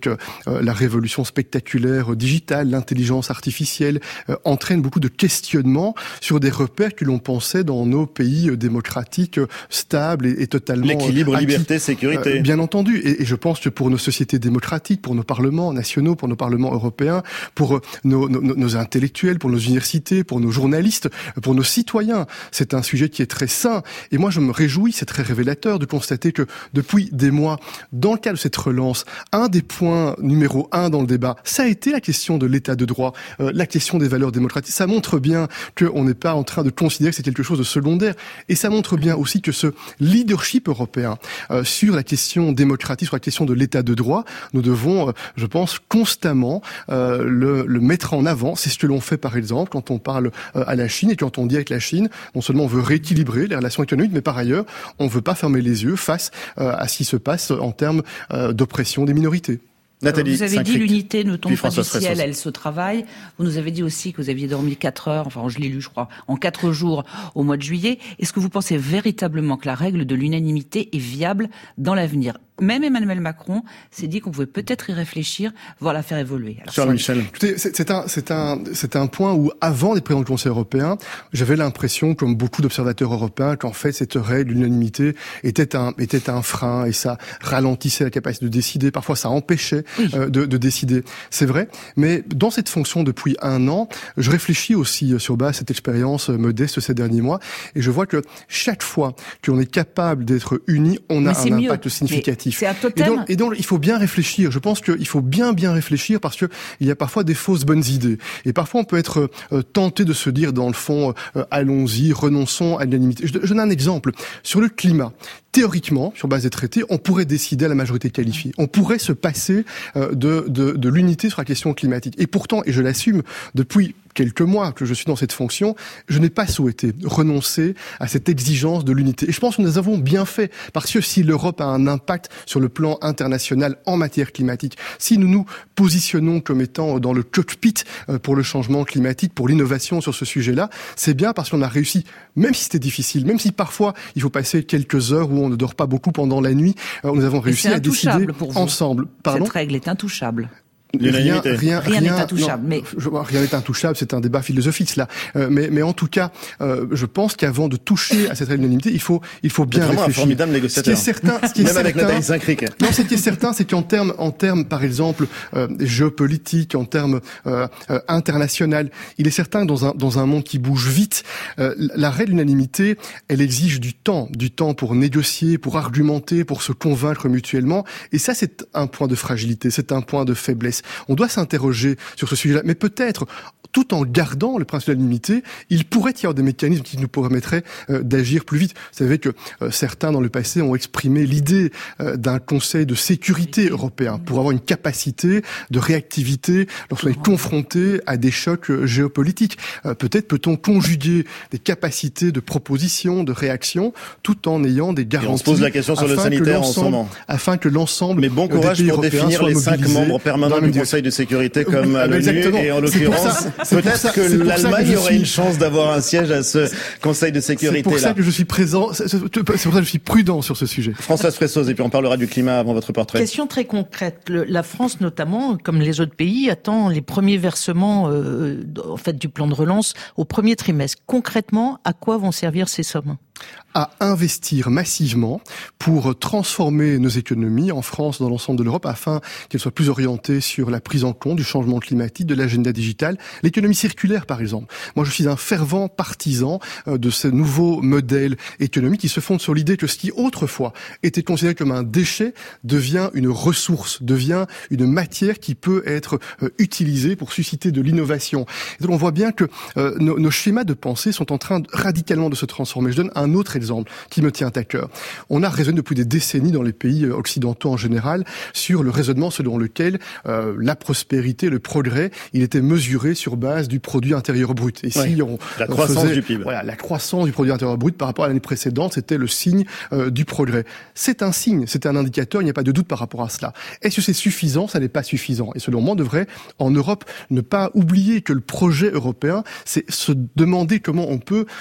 euh, la révolution spectaculaire digitale, l'intelligence artificielle, euh, entraîne beaucoup de questionnements sur des repères que l'on pensait dans nos pays euh, démocratiques euh, stables et, et totalement l'équilibre, acquis. liberté, sécurité. Euh, bien entendu, et, et je pense que pour nos sociétés démocratiques, pour nos parlements nationaux, pour nos parlements européens, pour euh, nos, nos, nos intellectuels, pour nos universités, pour nos journalistes, pour nos citoyens, c'est un sujet qui est très sain. Et moi, je me réjouis, c'est très révélateur de constater que depuis des mois, dans le cadre de cette relance, un des points numéro un dans le débat, ça a été la question de l'état de droit, euh, la question des valeurs démocratiques. Ça montre bien qu'on n'est pas en train de considérer que c'est quelque chose de secondaire. Et ça montre bien aussi que ce leadership européen euh, sur la question démocratique, sur la question de l'état de droit, nous devons, euh, je pense, constamment euh, le, le mettre en avant. C'est ce que l'on fait, par exemple, quand on parle euh, à la Chine et quand on dit avec la Chine, non seulement on veut rééquilibrer les relations économiques, mais par ailleurs, on ne veut pas fermer les yeux face euh, à ce qui se passe en termes euh, d'oppression des minorités. Nathalie, vous avez dit l'unité ne tombe pas du ciel, elle se travaille. Vous nous avez dit aussi que vous aviez dormi quatre heures, enfin je l'ai lu je crois, en quatre jours au mois de juillet. Est-ce que vous pensez véritablement que la règle de l'unanimité est viable dans l'avenir ? Même Emmanuel Macron s'est dit qu'on pouvait peut-être y réfléchir, voire la faire évoluer. Alors, Charles Michel. Écoutez, c'est, c'est un, c'est un, c'est un point où, avant d'être président du Conseil européen, j'avais l'impression, comme beaucoup d'observateurs européens, qu'en fait, cette règle, l'unanimité, était un, était un frein et ça ralentissait la capacité de décider. Parfois, ça empêchait oui. euh, de, de décider. C'est vrai. Mais dans cette fonction depuis un an, je réfléchis aussi sur base de cette expérience modeste ces derniers mois et je vois que chaque fois qu'on est capable d'être unis, on a un impact mieux. significatif. C'est un totem. Et donc, et donc, il faut bien réfléchir. Je pense qu'il faut bien, bien réfléchir parce que il y a parfois des fausses bonnes idées. Et parfois, on peut être euh, tenté de se dire, dans le fond, euh, allons-y, renonçons à l'unanimité. Je, je donne un exemple. Sur le climat, théoriquement, sur base des traités, on pourrait décider à la majorité qualifiée. On pourrait se passer euh, de, de, de l'unité sur la question climatique. Et pourtant, et je l'assume, depuis quelques mois que je suis dans cette fonction, je n'ai pas souhaité renoncer à cette exigence de l'unité. Et je pense que nous avons bien fait, parce que si l'Europe a un impact sur le plan international en matière climatique, si nous nous positionnons comme étant dans le cockpit pour le changement climatique, pour l'innovation sur ce sujet-là, c'est bien parce qu'on a réussi, même si c'était difficile, même si parfois il faut passer quelques heures où on ne dort pas beaucoup pendant la nuit, nous avons réussi à décider ensemble. Pardon ? Cette règle est intouchable. Rien, rien, rien n'est intouchable. Non, mais je, rien n'est intouchable. C'est un débat philosophique, cela. Euh, mais, mais en tout cas, euh, je pense qu'avant de toucher à cette règle d'unanimité, il faut, il faut bien vraiment réfléchir. Un formidable négociateur. Ce qui est certain, ce qui est même certain, avec Nathalie Saint-Cric. Non, ce qui est certain, c'est qu'en termes, en termes, par exemple, euh, géopolitiques, en termes euh, euh, international, il est certain que dans un dans un monde qui bouge vite, euh, la règle d'unanimité, elle exige du temps, du temps pour négocier, pour argumenter, pour se convaincre mutuellement. Et ça, c'est un point de fragilité, c'est un point de faiblesse. On doit s'interroger sur ce sujet-là, mais peut-être, tout en gardant le principe de l'unanimité, il pourrait y avoir des mécanismes qui nous permettraient euh, d'agir plus vite. Vous savez que euh, certains, dans le passé, ont exprimé l'idée euh, d'un Conseil de sécurité européen pour avoir une capacité de réactivité lorsqu'on est confronté à des chocs euh, géopolitiques. Euh, peut-être peut-on conjuguer des capacités de proposition, de réaction, tout en ayant des garanties. Et on se pose la question sur le sanitaire en ce moment. Afin que l'ensemble Mais bon courage pour définir les cinq membres permanents du Conseil de sécurité comme à l'ONU, et en l'occurrence, peut-être que l'Allemagne aurait une chance d'avoir un siège à ce Conseil de sécurité-là. C'est pour ça que je suis présent, c'est pour ça que je suis prudent sur ce sujet. Françoise Fressoz, et puis on parlera du climat avant votre portrait. Question très concrète. Le, la France, notamment, comme les autres pays, attend les premiers versements euh, en fait, du plan de relance au premier trimestre. Concrètement, à quoi vont servir ces sommes ? À investir massivement pour transformer nos économies en France, dans l'ensemble de l'Europe, afin qu'elles soient plus orientées sur la prise en compte du changement climatique, de l'agenda digital, l'économie circulaire par exemple. Moi je suis un fervent partisan de ce nouveau modèle économique qui se fonde sur l'idée que ce qui autrefois était considéré comme un déchet devient une ressource, devient une matière qui peut être utilisée pour susciter de l'innovation. Et donc on voit bien que euh, nos, nos schémas de pensée sont en train de, radicalement de se transformer. Je donne un autre exemple qui me tient à cœur. On a raisonné depuis des décennies dans les pays occidentaux en général sur le raisonnement selon lequel euh, la prospérité, le progrès, il était mesuré sur base du produit intérieur brut. Et oui, si on la croissance faisait, du P I B. Voilà, la croissance du produit intérieur brut par rapport à l'année précédente, c'était le signe euh, du progrès. C'est un signe, c'est un indicateur, il n'y a pas de doute par rapport à cela. Est-ce que c'est suffisant ? Ça n'est pas suffisant. Et selon moi, on devrait, en Europe, ne pas oublier que le projet européen, c'est se demander comment on peut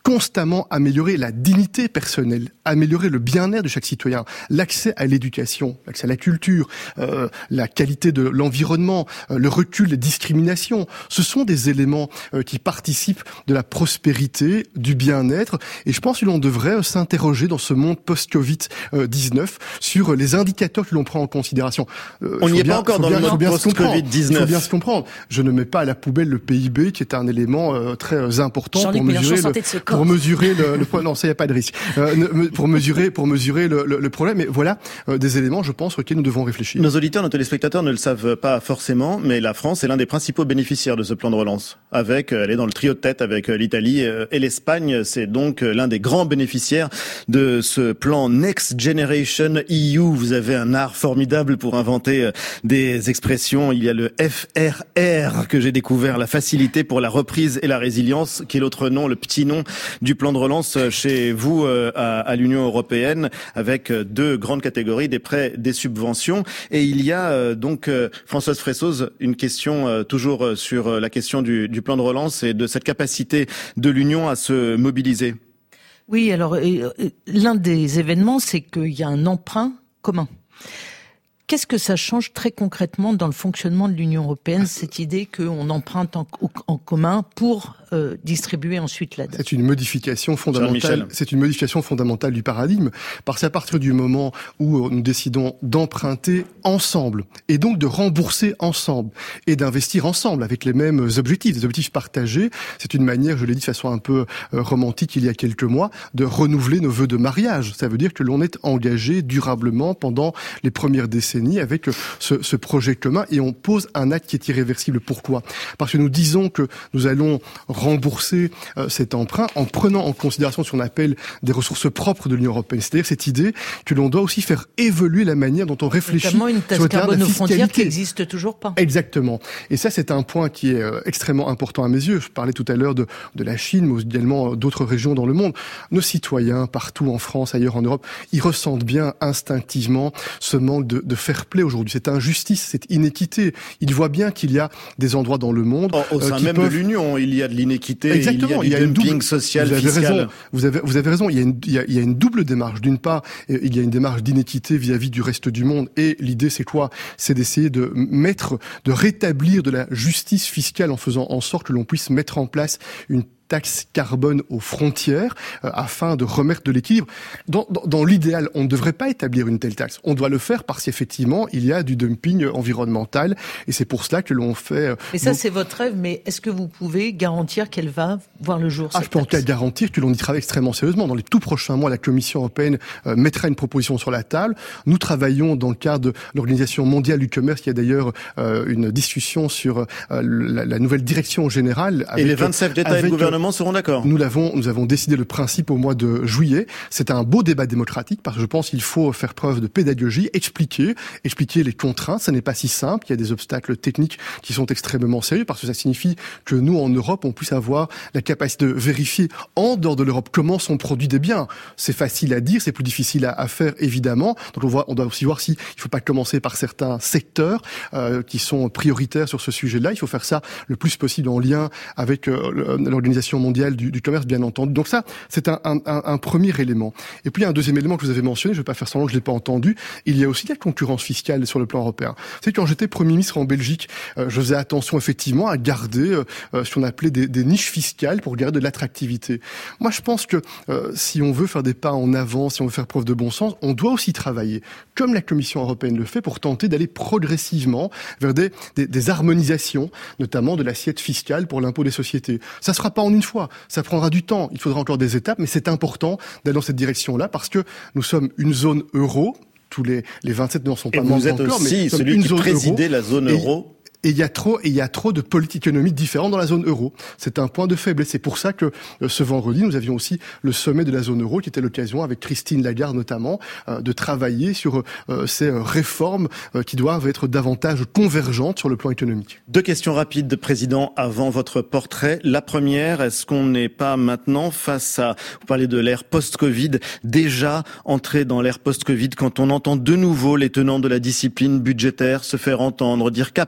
constamment améliorer la dignité personnelle, améliorer le bien-être de chaque citoyen, l'accès à l'éducation, l'accès à la culture, euh, la qualité de l'environnement, euh, le recul des discriminations. Ce sont des éléments euh, qui participent de la prospérité, du bien-être. Et je pense que l'on devrait euh, s'interroger dans ce monde post-covid dix-neuf sur les indicateurs que l'on prend en considération. Euh, On n'y est bien, pas encore dans bien, le monde post-covid dix-neuf. Il faut bien se comprendre. Je ne mets pas à la poubelle le P I B, qui est un élément euh, très important pour mesurer, le, pour mesurer le, le problème. Non, ça, il n'y a pas de risque. Euh, pour mesurer, pour mesurer le, le, le problème. Mais voilà euh, des éléments, je pense, auxquels nous devons réfléchir. Nos auditeurs, nos téléspectateurs ne le savent pas forcément, mais la France est l'un des principaux bénéficiaires de ce plan de relance. Avec, elle est dans le trio de tête avec l'Italie et l'Espagne. C'est donc l'un des grands bénéficiaires de ce plan Next Generation E U. Vous avez un art formidable pour inventer des expressions. Il y a le F R R que j'ai découvert, la facilité pour la reprise et la résilience, qui est l'autre nom, le petit nom du plan de relance chez vous à, à l'Union européenne, avec deux grandes catégories, des prêts, des subventions. Et il y a donc, Françoise Fressoz, une question toujours sur la question du, du plan de relance et de cette capacité de l'Union à se mobiliser. Oui, alors l'un des événements, c'est qu'il y a un emprunt commun. Qu'est-ce que ça change très concrètement dans le fonctionnement de l'Union européenne, cette idée qu'on emprunte en, en commun pour euh, distribuer ensuite l'aide? C'est une modification fondamentale. C'est une modification fondamentale du paradigme, parce qu'à partir du moment où nous décidons d'emprunter ensemble et donc de rembourser ensemble et d'investir ensemble avec les mêmes objectifs, des objectifs partagés, c'est une manière, je l'ai dit de façon un peu euh, romantique il y a quelques mois, de renouveler nos vœux de mariage. Ça veut dire que l'on est engagé durablement pendant les premières décennies avec ce, ce projet commun, et on pose un acte qui est irréversible. Pourquoi? Parce que nous disons que nous allons rembourser euh, cet emprunt en prenant en considération ce qu'on appelle des ressources propres de l'Union européenne. C'est-à-dire cette idée que l'on doit aussi faire évoluer la manière dont on réfléchit notamment une taxe sur le terrain carbone de la aux frontières qui fiscalité. n'existe toujours pas. Exactement. Et ça, c'est un point qui est euh, extrêmement important à mes yeux. Je parlais tout à l'heure de, de la Chine, mais également d'autres régions dans le monde. Nos citoyens, partout en France, ailleurs en Europe, ils ressentent bien instinctivement ce manque de, de fair play aujourd'hui. Cette injustice, cette inéquité. Ils voient bien qu'il y a des endroits dans le monde au, au sein euh, qui même peuvent... de l'Union, il y a de l'inéquité, Exactement. il y a du il y a dumping double... social, vous avez fiscal. Raison. Vous avez, vous avez raison. Il y a une, il y a, il y a une double démarche. D'une part, il y a une démarche d'inéquité vis-à-vis du reste du monde, et l'idée, c'est quoi? C'est d'essayer de mettre, de rétablir de la justice fiscale en faisant en sorte que l'on puisse mettre en place une taxe carbone aux frontières euh, afin de remettre de l'équilibre. Dans, dans, dans l'idéal, on ne devrait pas établir une telle taxe. On doit le faire parce qu'effectivement, il y a du dumping environnemental, et c'est pour cela que l'on fait... Euh, et ça, donc... c'est votre rêve, mais est-ce que vous pouvez garantir qu'elle va voir le jour? Ah, je peux en tout cas garantir que l'on y travaille extrêmement sérieusement. Dans les tout prochains mois, la Commission européenne euh, mettra une proposition sur la table. Nous travaillons dans le cadre de l'Organisation mondiale du commerce, qui a d'ailleurs euh, une discussion sur euh, la, la nouvelle direction générale. Avec, et les vingt-sept États et le gouvernement seront d'accord. Nous l'avons, nous avons décidé le principe au mois de juillet. C'est un beau débat démocratique, parce que je pense qu'il faut faire preuve de pédagogie, expliquer, expliquer les contraintes. Ça n'est pas si simple. Il y a des obstacles techniques qui sont extrêmement sérieux, parce que ça signifie que nous, en Europe, on puisse avoir la capacité de vérifier en dehors de l'Europe comment sont produits des biens. C'est facile à dire, c'est plus difficile à, à faire, évidemment. Donc on voit, on doit aussi voir si il ne faut pas commencer par certains secteurs euh, qui sont prioritaires sur ce sujet-là. Il faut faire ça le plus possible en lien avec euh, l'Organisation mondiale du, du commerce, bien entendu. Donc ça, c'est un, un, un premier élément. Et puis, il y a un deuxième élément que vous avez mentionné, je ne vais pas faire semblant que je ne l'ai pas entendu, il y a aussi la concurrence fiscale sur le plan européen. C'est que quand j'étais Premier ministre en Belgique, euh, je faisais attention effectivement à garder euh, ce qu'on appelait des, des niches fiscales pour garder de l'attractivité. Moi, je pense que euh, si on veut faire des pas en avant, si on veut faire preuve de bon sens, on doit aussi travailler, comme la Commission européenne le fait, pour tenter d'aller progressivement vers des, des, des harmonisations, notamment de l'assiette fiscale pour l'impôt des sociétés. Ça ne sera pas en une fois, ça prendra du temps, il faudra encore des étapes, mais c'est important d'aller dans cette direction-là, parce que nous sommes une zone euro, tous les, les vingt-sept n'en sont pas membres encore, mais vous êtes aussi celui qui présidait la zone euro. Et il y a trop, et il y a trop de politiques économiques différentes dans la zone euro. C'est un point de faiblesse. C'est pour ça que euh, ce vendredi, nous avions aussi le sommet de la zone euro, qui était l'occasion, avec Christine Lagarde notamment, euh, de travailler sur euh, ces réformes euh, qui doivent être davantage convergentes sur le plan économique. Deux questions rapides, Président, avant votre portrait. La première, est-ce qu'on n'est pas maintenant face à, vous parlez de l'ère post-Covid, déjà entré dans l'ère post-Covid, quand on entend de nouveau les tenants de la discipline budgétaire se faire entendre, dire qu'après le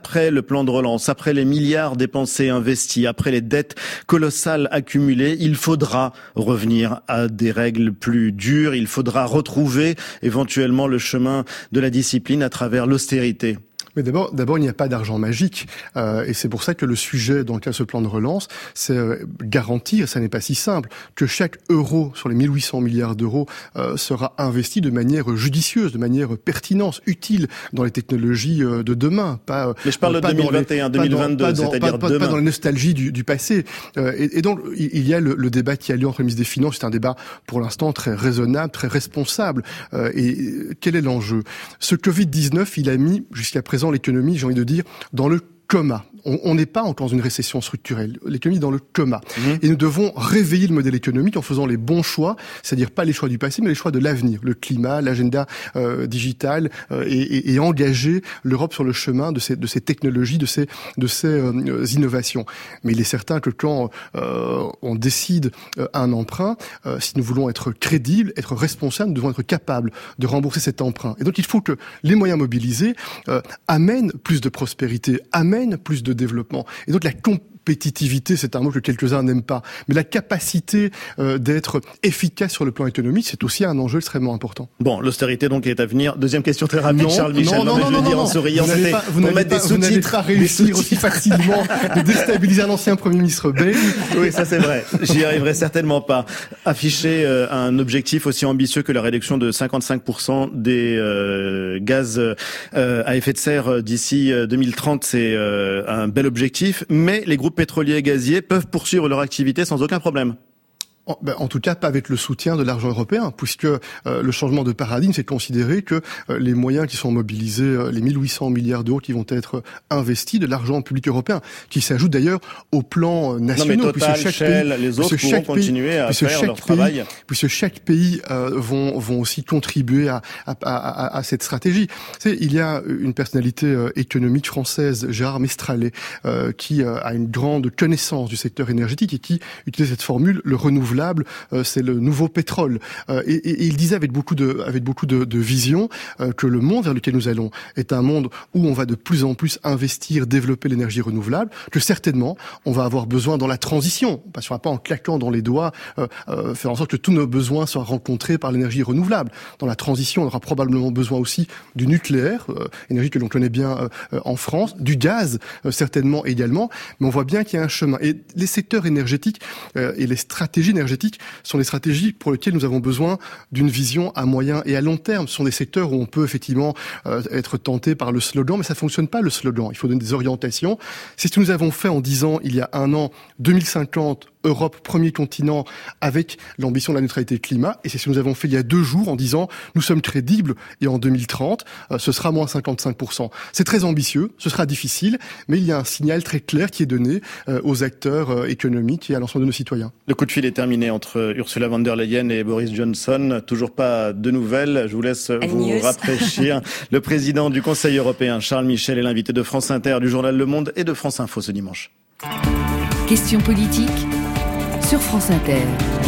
plan de relance, après les milliards dépensés, investis, après les dettes colossales accumulées, il faudra revenir à des règles plus dures, il faudra retrouver éventuellement le chemin de la discipline à travers l'austérité. Mais d'abord, d'abord, il n'y a pas d'argent magique, euh, et c'est pour ça que le sujet dans le cas de ce plan de relance, c'est euh, garantir, ça n'est pas si simple, que chaque euro sur les mille huit cents milliards d'euros euh, sera investi de manière judicieuse, de manière pertinente, utile dans les technologies euh, de demain. Pas, Mais je parle pas de deux mille vingt et un, deux mille vingt-deux, pas dans, c'est-à-dire pas, pas, demain. Pas dans la nostalgie du, du passé. Euh, et, et donc, il y a le, le débat qui a lieu entre le ministre des Finances. C'est un débat, pour l'instant, très raisonnable, très responsable. Euh, et quel est l'enjeu ? Ce covid dix-neuf, il a mis, jusqu'à présent, l'économie, j'ai envie de dire, dans le coma. On n'est pas encore dans une récession structurelle. L'économie est dans le coma. Mmh. Et nous devons réveiller le modèle économique en faisant les bons choix, c'est-à-dire pas les choix du passé, mais les choix de l'avenir. Le climat, l'agenda euh, digital, euh, et, et, et engager l'Europe sur le chemin de ces, de ces technologies, de ces, de ces euh, innovations. Mais il est certain que quand euh, on décide euh, un emprunt, euh, si nous voulons être crédibles, être responsables, nous devons être capables de rembourser cet emprunt. Et donc il faut que les moyens mobilisés euh, amènent plus de prospérité, amènent plus de développement. Et donc la compétitivité, c'est un mot que quelques-uns n'aiment pas, mais la capacité euh, d'être efficace sur le plan économique, c'est aussi un enjeu extrêmement important. Bon, l'austérité donc est à venir. Deuxième question très rapide, non, Charles Michel. Non, non, non, non, je veux non, dire non, en souriant, c'était pour mettre des sous-titres. Vous n'allez pas réussir aussi facilement de déstabiliser un ancien Premier ministre belge. Oui, ça c'est vrai. J'y arriverai certainement pas. Afficher euh, un objectif aussi ambitieux que la réduction de cinquante-cinq pour cent des euh, gaz euh, à effet de serre d'ici deux mille trente, c'est euh, un bel objectif. Mais les groupes pétroliers et gaziers peuvent poursuivre leur activité sans aucun problème. En, ben, en tout cas, pas avec le soutien de l'argent européen, puisque euh, le changement de paradigme, c'est de considérer que euh, les moyens qui sont mobilisés, euh, les mille huit cents milliards d'euros qui vont être investis, de l'argent public européen, qui s'ajoute d'ailleurs au plan national. Non mais Total, puisque chaque Shell, pays, les autres pourront chaque continuer pays, à faire leur pays, travail. Puisque chaque pays euh, vont, vont aussi contribuer à, à, à, à cette stratégie. Tu sais, il y a une personnalité euh, économique française, Gérard Mestralet, euh, qui euh, a une grande connaissance du secteur énergétique et qui utilise cette formule, le renouvelable. Euh, c'est le nouveau pétrole. Euh, et, et, et il disait avec beaucoup de, avec beaucoup de, de vision euh, que le monde vers lequel nous allons est un monde où on va de plus en plus investir, développer l'énergie renouvelable, que certainement on va avoir besoin dans la transition, parce qu'on va pas en claquant dans les doigts euh, euh, faire en sorte que tous nos besoins soient rencontrés par l'énergie renouvelable. Dans la transition, on aura probablement besoin aussi du nucléaire, euh, énergie que l'on connaît bien euh, euh, en France, du gaz euh, certainement également, mais on voit bien qu'il y a un chemin. Et les secteurs énergétiques euh, et les stratégies énergétiques sont des stratégies pour lesquelles nous avons besoin d'une vision à moyen et à long terme. Ce sont des secteurs où on peut effectivement euh, être tenté par le slogan, mais ça fonctionne pas le slogan. Il faut donner des orientations. C'est ce que nous avons fait en disant il y a un an, deux mille cinquante, Europe, premier continent, avec l'ambition de la neutralité climat. Et c'est ce que nous avons fait il y a deux jours en disant nous sommes crédibles et en deux mille trente, euh, ce sera moins cinquante-cinq pour cent. C'est très ambitieux, ce sera difficile, mais il y a un signal très clair qui est donné euh, aux acteurs euh, économiques et à l'ensemble de nos citoyens. Le coup de fil est terminé entre Ursula von der Leyen et Boris Johnson. Toujours pas de nouvelles. Je vous laisse vous news. rafraîchir. Le président du Conseil européen, Charles Michel, est l'invité de France Inter, du journal Le Monde et de France Info ce dimanche. Question politique sur France Inter.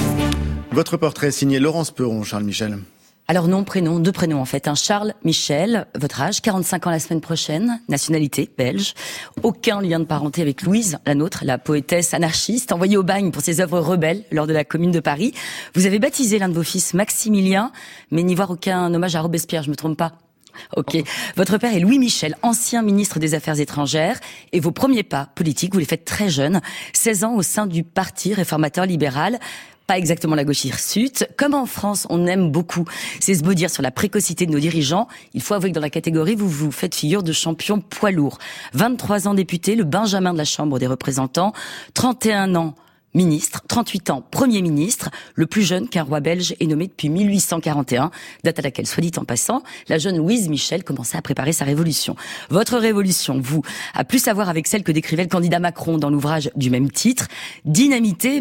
Votre portrait signé Laurence Perron, Charles Michel. Alors nom, prénom, deux prénoms en fait. Un Charles Michel, votre âge, quarante-cinq ans la semaine prochaine, nationalité belge. Aucun lien de parenté avec Louise, la nôtre, la poétesse anarchiste, envoyée au bagne pour ses œuvres rebelles lors de la Commune de Paris. Vous avez baptisé l'un de vos fils Maximilien, mais n'y voir aucun hommage à Robespierre, je me trompe pas? Ok. Votre père est Louis Michel, ancien ministre des Affaires étrangères. Et vos premiers pas politiques, vous les faites très jeunes, seize ans au sein du Parti réformateur libéral. Pas exactement la gauche hirsute. Comme en France, on aime beaucoup s'esbaudir sur la précocité de nos dirigeants. Il faut avouer que dans la catégorie, vous vous faites figure de champion poids lourd. vingt-trois ans député, le Benjamin de la Chambre des représentants. trente et un ans ministre, trente-huit ans Premier ministre, le plus jeune qu'un roi belge est nommé depuis mille huit cent quarante et un, date à laquelle, soit dit en passant, la jeune Louise Michel commençait à préparer sa révolution. Votre révolution, vous, a plus à voir avec celle que décrivait le candidat Macron dans l'ouvrage du même titre, dynamité, mais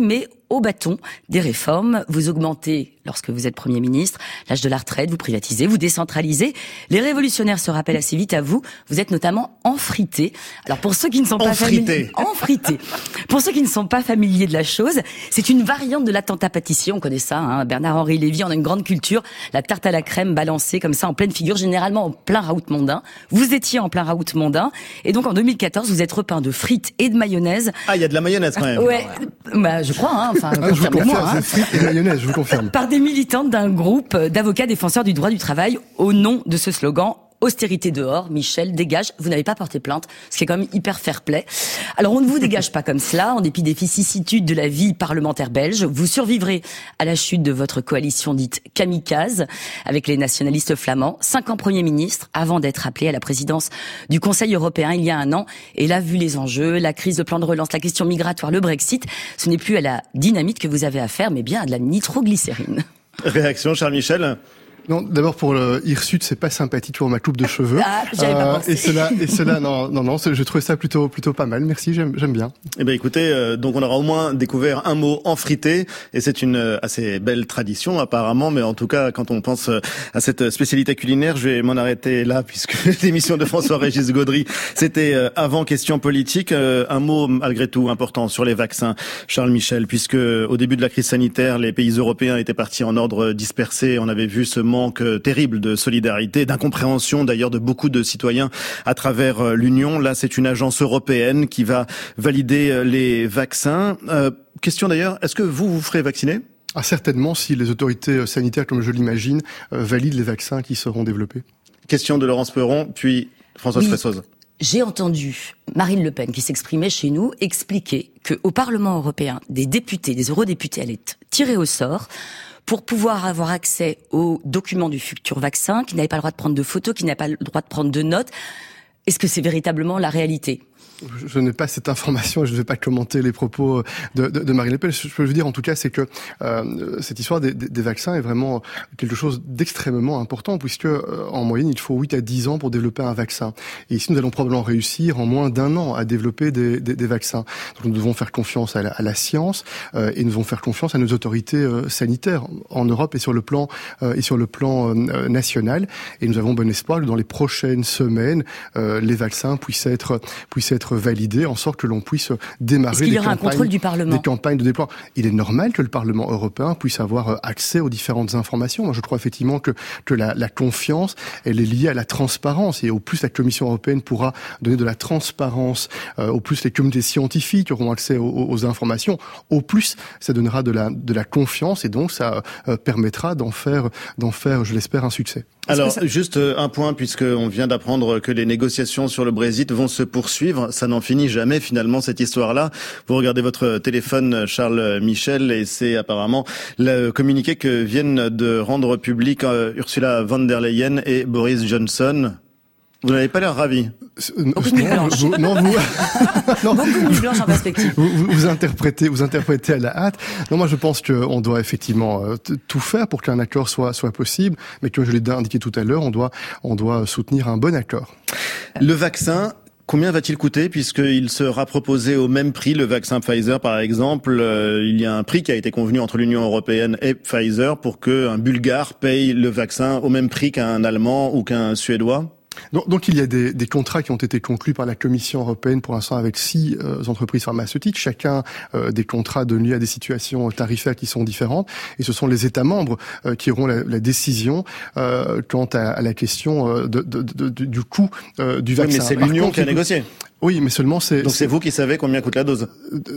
au bâton des réformes. Vous augmentez, lorsque vous êtes Premier ministre, l'âge de la retraite, vous privatisez, vous décentralisez. Les révolutionnaires se rappellent assez vite à vous. Vous êtes notamment enfrité. Alors pour ceux qui ne sont pas familiers, enfrité. Pour ceux qui ne sont pas familiers de la chose, c'est une variante de l'attentat pâtissier. On connaît ça, hein. Bernard-Henri Lévy, on a une grande culture. La tarte à la crème balancée comme ça en pleine figure, généralement en plein raout mondain. Vous étiez en plein raout mondain. Et donc en deux mille quatorze, vous êtes repeint de frites et de mayonnaise. Ah, il y a de la mayonnaise quand même. Ouais, bah je crois, hein. Enfin, ah, je vous confirme, hein. C'est frites et mayonnaise, je vous confirme. Par des militantes d'un groupe d'avocats défenseurs du droit du travail au nom de ce slogan. Austérité dehors, Michel, dégage. Vous n'avez pas porté plainte, ce qui est quand même hyper fair-play. Alors, on ne vous dégage pas comme cela, en dépit des vicissitudes de la vie parlementaire belge. Vous survivrez à la chute de votre coalition dite kamikaze avec les nationalistes flamands. Cinq ans Premier ministre avant d'être appelé à la présidence du Conseil européen il y a un an. Et là, vu les enjeux, la crise de plan de relance, la question migratoire, le Brexit, ce n'est plus à la dynamite que vous avez affaire, mais bien à de la nitroglycérine. Réaction, Charles Michel? Non, d'abord pour le hirsute, c'est pas sympathique pour ma coupe de cheveux. Ah, j'avais pas pensé. Et cela, et cela, non, non, non, je trouvais ça plutôt, plutôt pas mal. Merci, j'aime, j'aime bien. Eh ben, écoutez, euh, donc on aura au moins découvert un mot enfrité, et c'est une euh, assez belle tradition apparemment. Mais en tout cas, quand on pense euh, à cette spécialité culinaire, je vais m'en arrêter là puisque l'émission de François-Régis Gaudry, c'était euh, avant question politique. Euh, un mot malgré tout important sur les vaccins, Charles Michel, puisque au début de la crise sanitaire, les pays européens étaient partis en ordre dispersé. On avait vu ce manque terrible de solidarité, d'incompréhension d'ailleurs de beaucoup de citoyens à travers l'Union. Là, c'est une agence européenne qui va valider les vaccins. Euh, question d'ailleurs, est-ce que vous vous ferez vacciner ? Ah, certainement, si les autorités sanitaires, comme je l'imagine, euh, valident les vaccins qui seront développés. Question de Laurence Perron, puis Françoise oui. Fressoz. J'ai entendu Marine Le Pen, qui s'exprimait chez nous, expliquer qu'au Parlement européen, des députés, des eurodéputés allaient être tirés au sort pour pouvoir avoir accès aux documents du futur vaccin, qui n'avaient pas le droit de prendre de photos, qui n'avaient pas le droit de prendre de notes. Est-ce que c'est véritablement la réalité ? Je n'ai pas cette information et je ne vais pas commenter les propos de, de, de Marine Le Pen. Ce que je peux vous dire en tout cas, c'est que euh, cette histoire des, des, des vaccins est vraiment quelque chose d'extrêmement important puisque euh, en moyenne, il faut huit à dix ans pour développer un vaccin. Et ici, nous allons probablement réussir en moins d'un an à développer des, des, des vaccins. Donc nous devons faire confiance à la, à la science euh, et nous devons faire confiance à nos autorités euh, sanitaires en Europe et sur le plan euh, et sur le plan euh, national. Et nous avons bon espoir que dans les prochaines semaines, euh, les vaccins puissent être puissent être validé en sorte que l'on puisse démarrer des campagnes, un contrôle du Parlement des campagnes de déploiement. Il est normal que le Parlement européen puisse avoir accès aux différentes informations. Moi, je crois effectivement que, que la, la confiance, elle est liée à la transparence. Et au plus la Commission européenne pourra donner de la transparence, euh, au plus les communautés scientifiques auront accès aux, aux informations, au plus ça donnera de la, de la confiance et donc ça euh, permettra d'en faire, d'en faire, je l'espère, un succès. Alors, ça... juste un point, puisqu'on vient d'apprendre que les négociations sur le Brexit vont se poursuivre. Ça n'en finit jamais, finalement, cette histoire-là. Vous regardez votre téléphone, Charles Michel, et c'est apparemment le communiqué que viennent de rendre public euh, Ursula von der Leyen et Boris Johnson. Vous n'avez pas l'air ravi. Beaucoup de nuit blanche. Vous, non, vous, non, beaucoup de nuit blanche en perspective. Vous, vous, vous interprétez, vous interprétez à la hâte. Non, moi, je pense qu'on doit effectivement euh, tout faire pour qu'un accord soit soit possible, mais comme je l'ai indiqué tout à l'heure, on doit on doit soutenir un bon accord. Le vaccin. Combien va-t-il coûter puisqu'il sera proposé au même prix, le vaccin Pfizer par exemple, euh, il y a un prix qui a été convenu entre l'Union européenne et Pfizer pour qu'un Bulgare paye le vaccin au même prix qu'un Allemand ou qu'un Suédois ? Donc, donc il y a des, des contrats qui ont été conclus par la Commission européenne pour l'instant avec six euh, entreprises pharmaceutiques. Chacun euh, des contrats donne lieu à des situations tarifaires qui sont différentes. Et ce sont les États membres euh, qui auront la, la décision euh, quant à, à la question euh, de, de, de, de, du coût euh, du vaccin. Oui, mais c'est l'Union qui a négocié. Oui, mais seulement c'est... Donc c'est, c'est vous qui savez combien coûte la dose.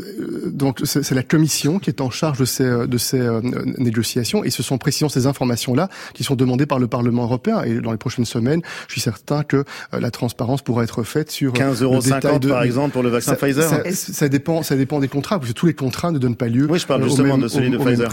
Donc c'est, c'est la Commission qui est en charge de ces, de ces euh, négociations et ce sont précisément ces informations-là qui sont demandées par le Parlement européen. Et dans les prochaines semaines, je suis certain que euh, la transparence pourra être faite sur quinze euros cinquante par exemple pour le vaccin ça, Pfizer. Ça, ça dépend, ça dépend des contrats parce que tous les contrats ne donnent pas lieu. Oui, je parle euh, justement même, de celui au, de au Pfizer.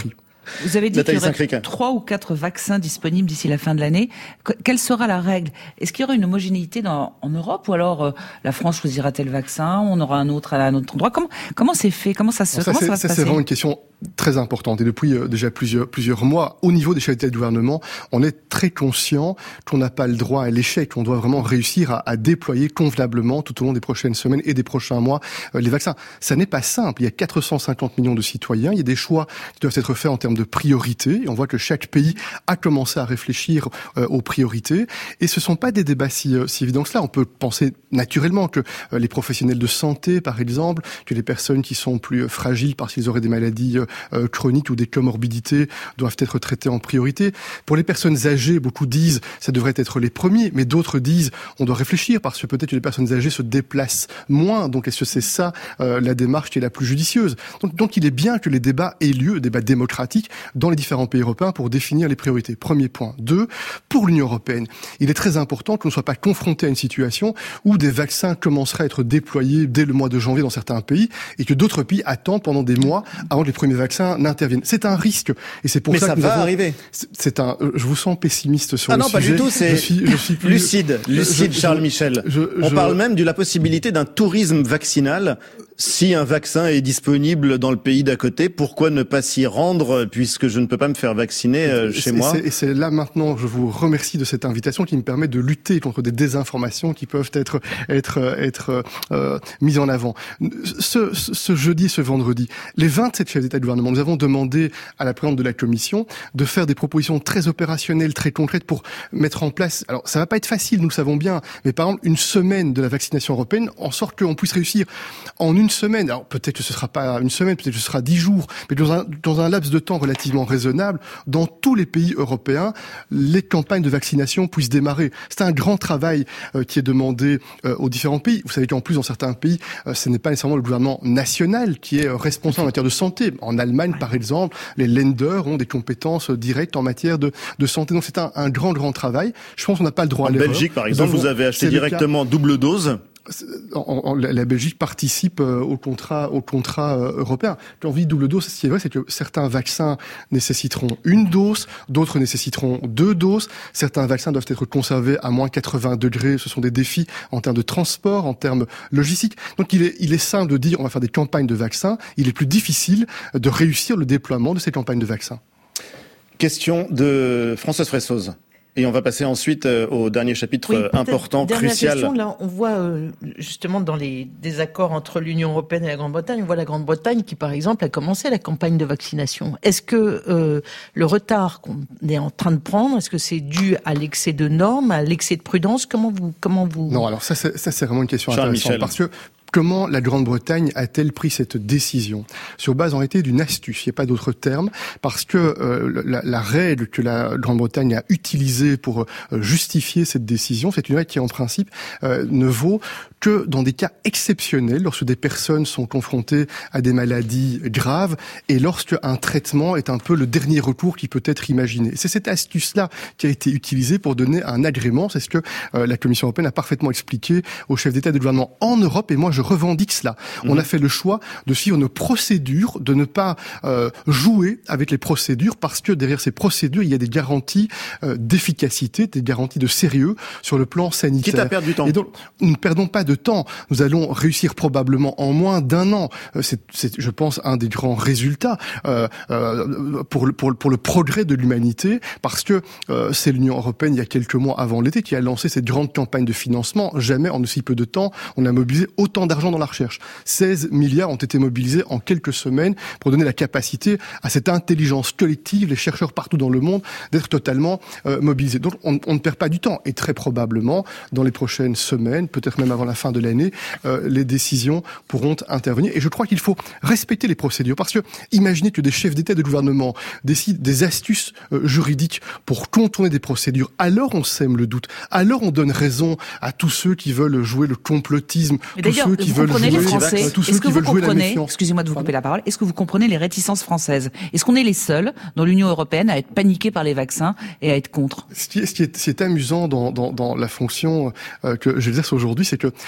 Vous avez dit qu'il y aurait trois ou quatre vaccins disponibles d'ici la fin de l'année. Quelle sera la règle? Est-ce qu'il y aura une homogénéité dans, en Europe, ou alors euh, la France choisira tel vaccin, on aura un autre à un autre endroit? Comment, comment c'est fait? Comment ça se, bon, ça, comment ça va ça, se passer? C'est vraiment une question très importante. Et depuis euh, déjà plusieurs, plusieurs mois, au niveau des chefs d'État et de gouvernement, on est très conscient qu'on n'a pas le droit à l'échec. On doit vraiment réussir à, à déployer convenablement tout au long des prochaines semaines et des prochains mois euh, les vaccins. Ça n'est pas simple. Il y a quatre cent cinquante millions de citoyens. Il y a des choix qui doivent être faits en termes de priorité. Et on voit que chaque pays a commencé à réfléchir euh, aux priorités. Et ce sont pas des débats si, euh, si évidents que cela. On peut penser naturellement que euh, les professionnels de santé, par exemple, que les personnes qui sont plus euh, fragiles parce qu'ils auraient des maladies euh, Euh, chroniques ou des comorbidités doivent être traitées en priorité. Pour les personnes âgées, beaucoup disent ça devrait être les premiers, mais d'autres disent on doit réfléchir parce que peut-être que les personnes âgées se déplacent moins. Donc est-ce que c'est ça euh, la démarche qui est la plus judicieuse? Donc, donc il est bien que les débats aient lieu, débats démocratiques dans les différents pays européens pour définir les priorités. Premier point. Deux, pour l'Union européenne, il est très important qu'on ne soit pas confronté à une situation où des vaccins commenceraient à être déployés dès le mois de janvier dans certains pays et que d'autres pays attendent pendant des mois avant que les premiers vaccins n'interviennent. C'est un risque, et c'est pour Mais ça, ça que nous va avons... arriver. C'est un. Je vous sens pessimiste sur ah le non, sujet. Ah non, pas du tout. C'est je suis, je suis plus... lucide, lucide, je, Charles je, Michel. Je, je, On je... parle même de la possibilité d'un tourisme vaccinal. Si un vaccin est disponible dans le pays d'à côté, pourquoi ne pas s'y rendre, puisque je ne peux pas me faire vacciner euh, chez et moi? Et c'est là maintenant, je vous remercie de cette invitation qui me permet de lutter contre des désinformations qui peuvent être être être euh, mises en avant. Ce, ce jeudi, ce vendredi, les vingt-sept chefs d'État et de gouvernement, nous avons demandé à la présidente de la Commission de faire des propositions très opérationnelles, très concrètes pour mettre en place. Alors, ça va pas être facile, nous le savons bien, mais par exemple une semaine de la vaccination européenne, en sorte qu'on puisse réussir en une semaine, alors peut-être que ce sera pas une semaine, peut-être que ce sera dix jours, mais dans un, dans un laps de temps relativement raisonnable, dans tous les pays européens, les campagnes de vaccination puissent démarrer. C'est un grand travail euh, qui est demandé euh, aux différents pays. Vous savez qu'en plus, dans certains pays, euh, ce n'est pas nécessairement le gouvernement national qui est euh, responsable en matière de santé. En Allemagne, par exemple, les Länder ont des compétences directes en matière de, de santé. Donc c'est un, un grand, grand travail. Je pense qu'on n'a pas le droit à l'erreur. En Belgique, par exemple, vous avez acheté directement double dose. En, en, la Belgique participe euh, au contrat, au contrat euh, européen. Quand on dit double dose, ce qui est vrai, c'est que certains vaccins nécessiteront une dose, d'autres nécessiteront deux doses. Certains vaccins doivent être conservés à moins quatre-vingts degrés. Ce sont des défis en termes de transport, en termes logistiques. Donc il est, il est simple de dire on va faire des campagnes de vaccins. Il est plus difficile de réussir le déploiement de ces campagnes de vaccins. Question de Françoise Fressoz. Et on va passer ensuite euh, au dernier chapitre oui, euh, important, dernière crucial. Question, là, on voit euh, justement dans les désaccords entre l'Union européenne et la Grande-Bretagne, on voit la Grande-Bretagne qui, par exemple, a commencé la campagne de vaccination. Est-ce que euh, le retard qu'on est en train de prendre, est-ce que c'est dû à l'excès de normes, à l'excès de prudence? Comment vous, comment vous... Non, alors ça, c'est, ça, c'est vraiment une question Charles intéressante Michel. parce que comment la Grande-Bretagne a-t-elle pris cette décision? Sur base, en réalité, d'une astuce. Il n'y a pas d'autre terme. Parce que euh, la, la règle que la Grande-Bretagne a utilisée pour euh, justifier cette décision, c'est une règle qui, en principe, euh, ne vaut que dans des cas exceptionnels, lorsque des personnes sont confrontées à des maladies graves et lorsque un traitement est un peu le dernier recours qui peut être imaginé. C'est cette astuce-là qui a été utilisée pour donner un agrément. C'est ce que euh, la Commission européenne a parfaitement expliqué aux chefs d'État et de gouvernement en Europe. Et moi, je revendique cela. Mmh. On a fait le choix de suivre nos procédures, de ne pas euh, jouer avec les procédures, parce que derrière ces procédures, il y a des garanties euh, d'efficacité, des garanties de sérieux sur le plan sanitaire. Quitte à perdre du temps. Et donc, nous ne perdons pas de temps. Nous allons réussir probablement en moins d'un an. C'est, c'est, je pense, un des grands résultats euh, euh, pour, le, pour, pour le progrès de l'humanité, parce que euh, c'est l'Union européenne, il y a quelques mois avant l'été, qui a lancé cette grande campagne de financement. Jamais, en aussi peu de temps, on a mobilisé autant d'argent dans la recherche. seize milliards ont été mobilisés en quelques semaines pour donner la capacité à cette intelligence collective, les chercheurs partout dans le monde, d'être totalement euh, mobilisés. Donc on, on ne perd pas du temps. Et très probablement, dans les prochaines semaines, peut-être même avant la fin de l'année, euh, les décisions pourront intervenir. Et je crois qu'il faut respecter les procédures. Parce que imaginez que des chefs d'État et de gouvernement décident des astuces euh, juridiques pour contourner des procédures. Alors on sème le doute. Alors on donne raison à tous ceux qui veulent jouer le complotisme. Et d'ailleurs, ceux qui vous veulent comprenez jouer, les Français. euh, tous Est-ce ceux que qui vous veulent jouer la comprenez, méfiance. excusez-moi de vous couper la parole, est-ce que vous comprenez les réticences françaises? Est-ce qu'on est les seuls dans l'Union européenne à être paniqués par les vaccins et à être contre? Ce qui est, ce qui est, ce qui est amusant dans, dans, dans la fonction euh, que j'exerce aujourd'hui, c'est que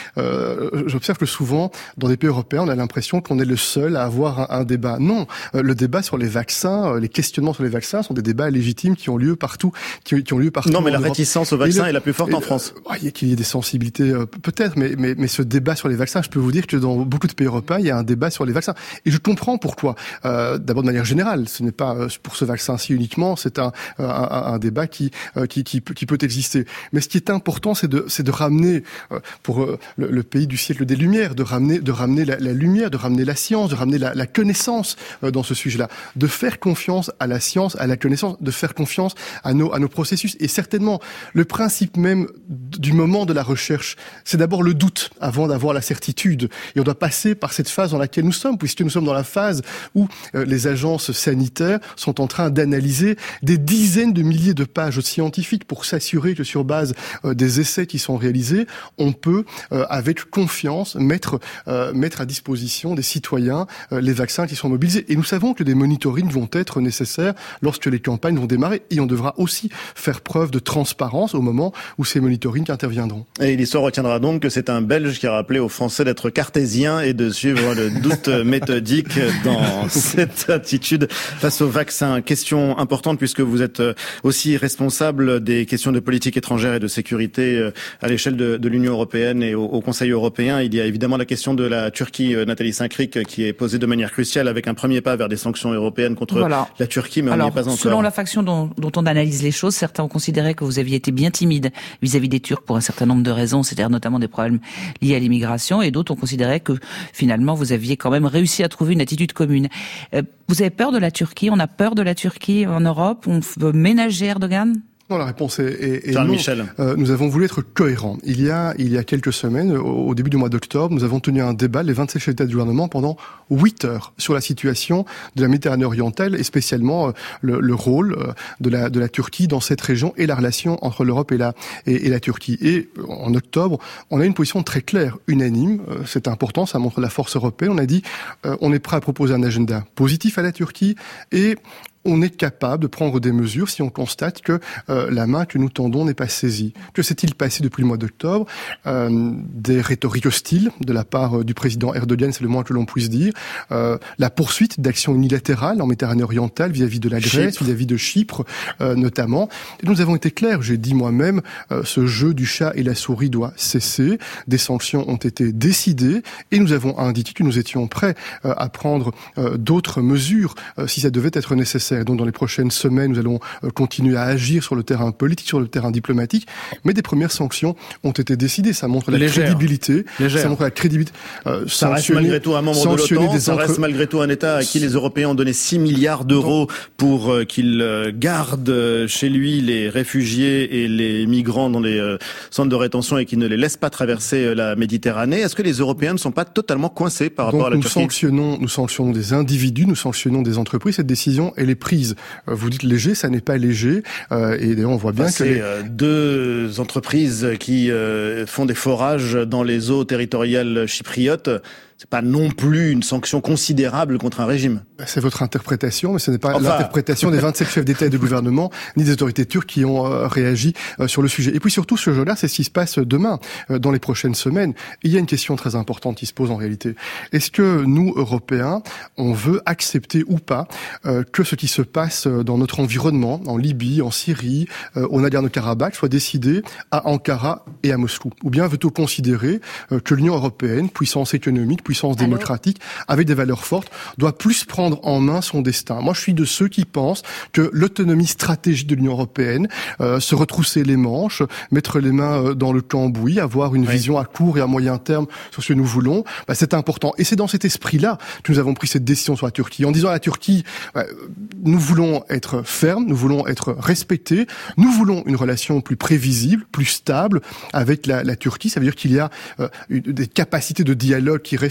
euh, j'observe que souvent, dans des pays européens, on a l'impression qu'on est le seul à avoir un, un débat. Non, euh, le débat sur les vaccins, euh, les questionnements sur les vaccins sont des débats légitimes qui ont lieu partout, qui, qui ont lieu partout. Non, mais la Europe. réticence au vaccin le, est la plus forte et, en France. Euh, il y a qu'il y ait des sensibilités, euh, peut-être, mais, mais, mais ce débat sur les vaccins, je peux vous dire que dans beaucoup de pays européens, il y a un débat sur les vaccins. Et je comprends pourquoi. Euh, d'abord, de manière générale, ce n'est pas pour ce vaccin-ci uniquement, c'est un, un, un débat qui, qui, qui, qui peut exister. Mais ce qui est important, c'est de, c'est de ramener, pour le, le pays du siècle des Lumières, de ramener, de ramener la, la lumière, de ramener la science, de ramener la, la connaissance dans ce sujet-là, de faire confiance à la science, à la connaissance, de faire confiance à nos, à nos processus. Et certainement, le principe même du moment de la recherche, c'est d'abord le doute avant d'avoir la certitude. Et on doit passer par cette phase dans laquelle nous sommes, puisque nous sommes dans la phase où euh, les agences sanitaires sont en train d'analyser des dizaines de milliers de pages scientifiques pour s'assurer que sur base euh, des essais qui sont réalisés, on peut, euh, avec confiance, mettre, euh, mettre à disposition des citoyens euh, les vaccins qui sont mobilisés. Et nous savons que des monitorings vont être nécessaires lorsque les campagnes vont démarrer. Et on devra aussi faire preuve de transparence au moment où ces monitorings interviendront. Et l'histoire retiendra donc que c'est un Belge qui a rappelé aux Français d'être cartésien et de suivre le doute méthodique dans cette attitude face au vaccin. Question importante puisque vous êtes aussi responsable des questions de politique étrangère et de sécurité à l'échelle de, de l'Union européenne et au, au Conseil européen. Il y a évidemment la question de la Turquie, Nathalie Saint-Cric, qui est posée de manière cruciale avec un premier pas vers des sanctions européennes contre voilà. la Turquie, mais Alors, on n'y est pas encore. Selon la faction dont, dont on analyse les choses, certains ont considéré que vous aviez été bien timide vis-à-vis des Turcs pour un certain nombre de raisons, c'est-à-dire notamment des problèmes liés à l'immigration, et d'autres ont considéré que finalement vous aviez quand même réussi à trouver une attitude commune. Euh, vous avez peur de la Turquie? On a peur de la Turquie en Europe? On veut ménager Erdogan? Non, la réponse est, est, est non. Michel. Euh, nous avons voulu être cohérents. Il y a, il y a quelques semaines, au, au début du mois d'octobre, nous avons tenu un débat, les vingt-sept chefs d'État du gouvernement, pendant huit heures sur la situation de la Méditerranée orientale et spécialement euh, le, le rôle euh, de la, de la Turquie dans cette région et la relation entre l'Europe et la, et, et la Turquie. Et en octobre, on a une position très claire, unanime. Euh, c'est important, ça montre la force européenne. On a dit, euh, on est prêt à proposer un agenda positif à la Turquie et on est capable de prendre des mesures si on constate que euh, la main que nous tendons n'est pas saisie. Que s'est-il passé depuis le mois d'octobre? euh, Des rhétoriques hostiles de la part euh, du président Erdogan, c'est le moins que l'on puisse dire. Euh, la poursuite d'actions unilatérales en Méditerranée orientale vis-à-vis de la Grèce, Chypre. vis-à-vis de Chypre euh, notamment. Et nous avons été clairs, j'ai dit moi-même, euh, ce jeu du chat et la souris doit cesser. Des sanctions ont été décidées et nous avons indiqué que nous étions prêts euh, à prendre euh, d'autres mesures euh, si ça devait être nécessaire. Et donc dans les prochaines semaines, nous allons continuer à agir sur le terrain politique, sur le terrain diplomatique. Mais des premières sanctions ont été décidées. Ça montre la Légère. crédibilité. Légère. Ça montre la crédibilité. Euh, ça reste malgré tout un membre de l'OTAN. Ça entre... reste malgré tout un État à qui les Européens ont donné six milliards d'euros pour euh, qu'il euh, garde chez lui les réfugiés et les migrants dans les euh, centres de rétention et qu'il ne les laisse pas traverser euh, la Méditerranée. Est-ce que les Européens ne sont pas totalement coincés par rapport donc, à la nous Turquie? sanctionnons, nous sanctionnons des individus, nous sanctionnons des entreprises. Cette décision, elle est prise. Vous dites léger, ça n'est pas léger. Euh, et d'ailleurs, on voit bien enfin, que c'est les... euh, deux entreprises qui euh, font des forages dans les eaux territoriales chypriotes. C'est pas non plus une sanction considérable contre un régime. C'est votre interprétation, mais ce n'est pas enfin... l'interprétation des vingt-sept chefs d'État et de gouvernement, ni des autorités turques qui ont euh, réagi euh, sur le sujet. Et puis surtout, ce jeu-là, c'est ce qui se passe demain, euh, dans les prochaines semaines. Il y a une question très importante qui se pose en réalité. Est-ce que nous, Européens, on veut accepter ou pas euh, que ce qui se passe dans notre environnement, en Libye, en Syrie, euh, au Nagorno-Karabakh, soit décidé à Ankara et à Moscou? Ou bien veut-on considérer euh, que l'Union européenne, puissance économique, puissance démocratique, avec des valeurs fortes, doit plus prendre en main son destin. Moi, je suis de ceux qui pensent que l'autonomie stratégique de l'Union européenne, euh, se retrousser les manches, mettre les mains euh, dans le cambouis, avoir une oui. vision à court et à moyen terme sur ce que nous voulons, bah, c'est important. Et c'est dans cet esprit-là que nous avons pris cette décision sur la Turquie. En disant à la Turquie, bah, nous voulons être fermes, nous voulons être respectés, nous voulons une relation plus prévisible, plus stable avec la, la Turquie. Ça veut dire qu'il y a euh, une, des capacités de dialogue qui restent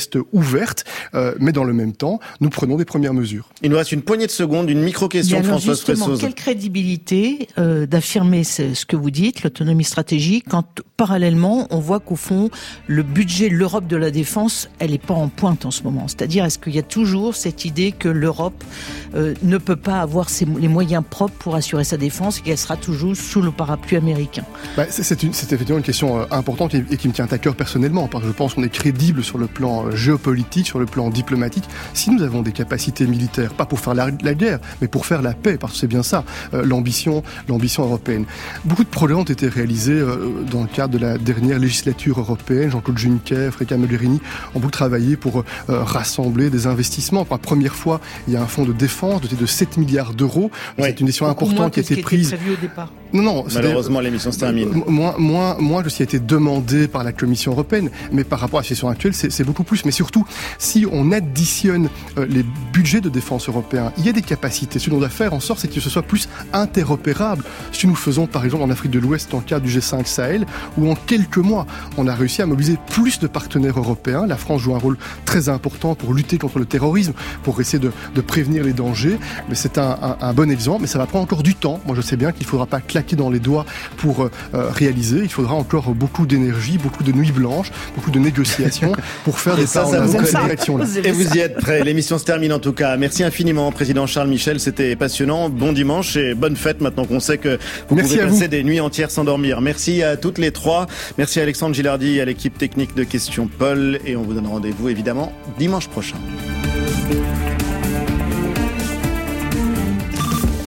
reste ouverte, euh, mais dans le même temps, nous prenons des premières mesures. Il nous reste une poignée de secondes, une micro-question, Françoise Fressoz. Quelle crédibilité euh, d'affirmer ce, ce que vous dites, l'autonomie stratégique, quand parallèlement, on voit qu'au fond, le budget, l'Europe de la défense, elle n'est pas en pointe en ce moment. C'est-à-dire, est-ce qu'il y a toujours cette idée que l'Europe euh, ne peut pas avoir ses, les moyens propres pour assurer sa défense et qu'elle sera toujours sous le parapluie américain? bah, c'est, c'est, une, c'est effectivement une question euh, importante et, et qui me tient à cœur personnellement, parce que je pense qu'on est crédible sur le plan euh, géopolitique, sur le plan diplomatique, si nous avons des capacités militaires, pas pour faire la, la guerre, mais pour faire la paix, parce que c'est bien ça, euh, l'ambition, l'ambition européenne. Beaucoup de projets ont été réalisés euh, dans le cadre de la dernière législature européenne. Jean-Claude Juncker, Federica Mogherini ont beaucoup travaillé pour euh, rassembler des investissements. Pour la première fois, il y a un fonds de défense doté de sept milliards d'euros. Oui. C'est une décision beaucoup importante qui a été qui prise. Prévu au départ. Non, non. Malheureusement, l'émission se termine. Moins, moins, moins que ce qui a été demandé par la Commission européenne, mais par rapport à la situation actuelle, c'est, c'est beaucoup plus. Mais surtout, si on additionne euh, les budgets de défense européens, il y a des capacités. Ce qu'on doit faire en sorte, c'est que ce soit plus interopérable. Si nous faisons, par exemple, en Afrique de l'Ouest, dans le cadre du G cinq Sahel, où en quelques mois, on a réussi à mobiliser plus de partenaires européens. La France joue un rôle très important pour lutter contre le terrorisme, pour essayer de, de prévenir les dangers. Mais c'est un, un, un bon exemple, mais ça va prendre encore du temps. Moi, je sais bien qu'il ne faudra pas claquer dans les doigts pour euh, réaliser. Il faudra encore beaucoup d'énergie, beaucoup de nuits blanches, beaucoup de négociations pour faire des pas en avant dans cette direction-là. Et vous y êtes prêts. L'émission se termine en tout cas. Merci infiniment, Président Charles Michel. C'était passionnant. Bon dimanche et bonne fête maintenant qu'on sait que vous Merci pouvez passer vous. des nuits entières sans dormir. Merci à toutes les trois. Merci à Alexandre Gilardi et à l'équipe technique de Questions Paul. Et on vous donne rendez-vous évidemment dimanche prochain.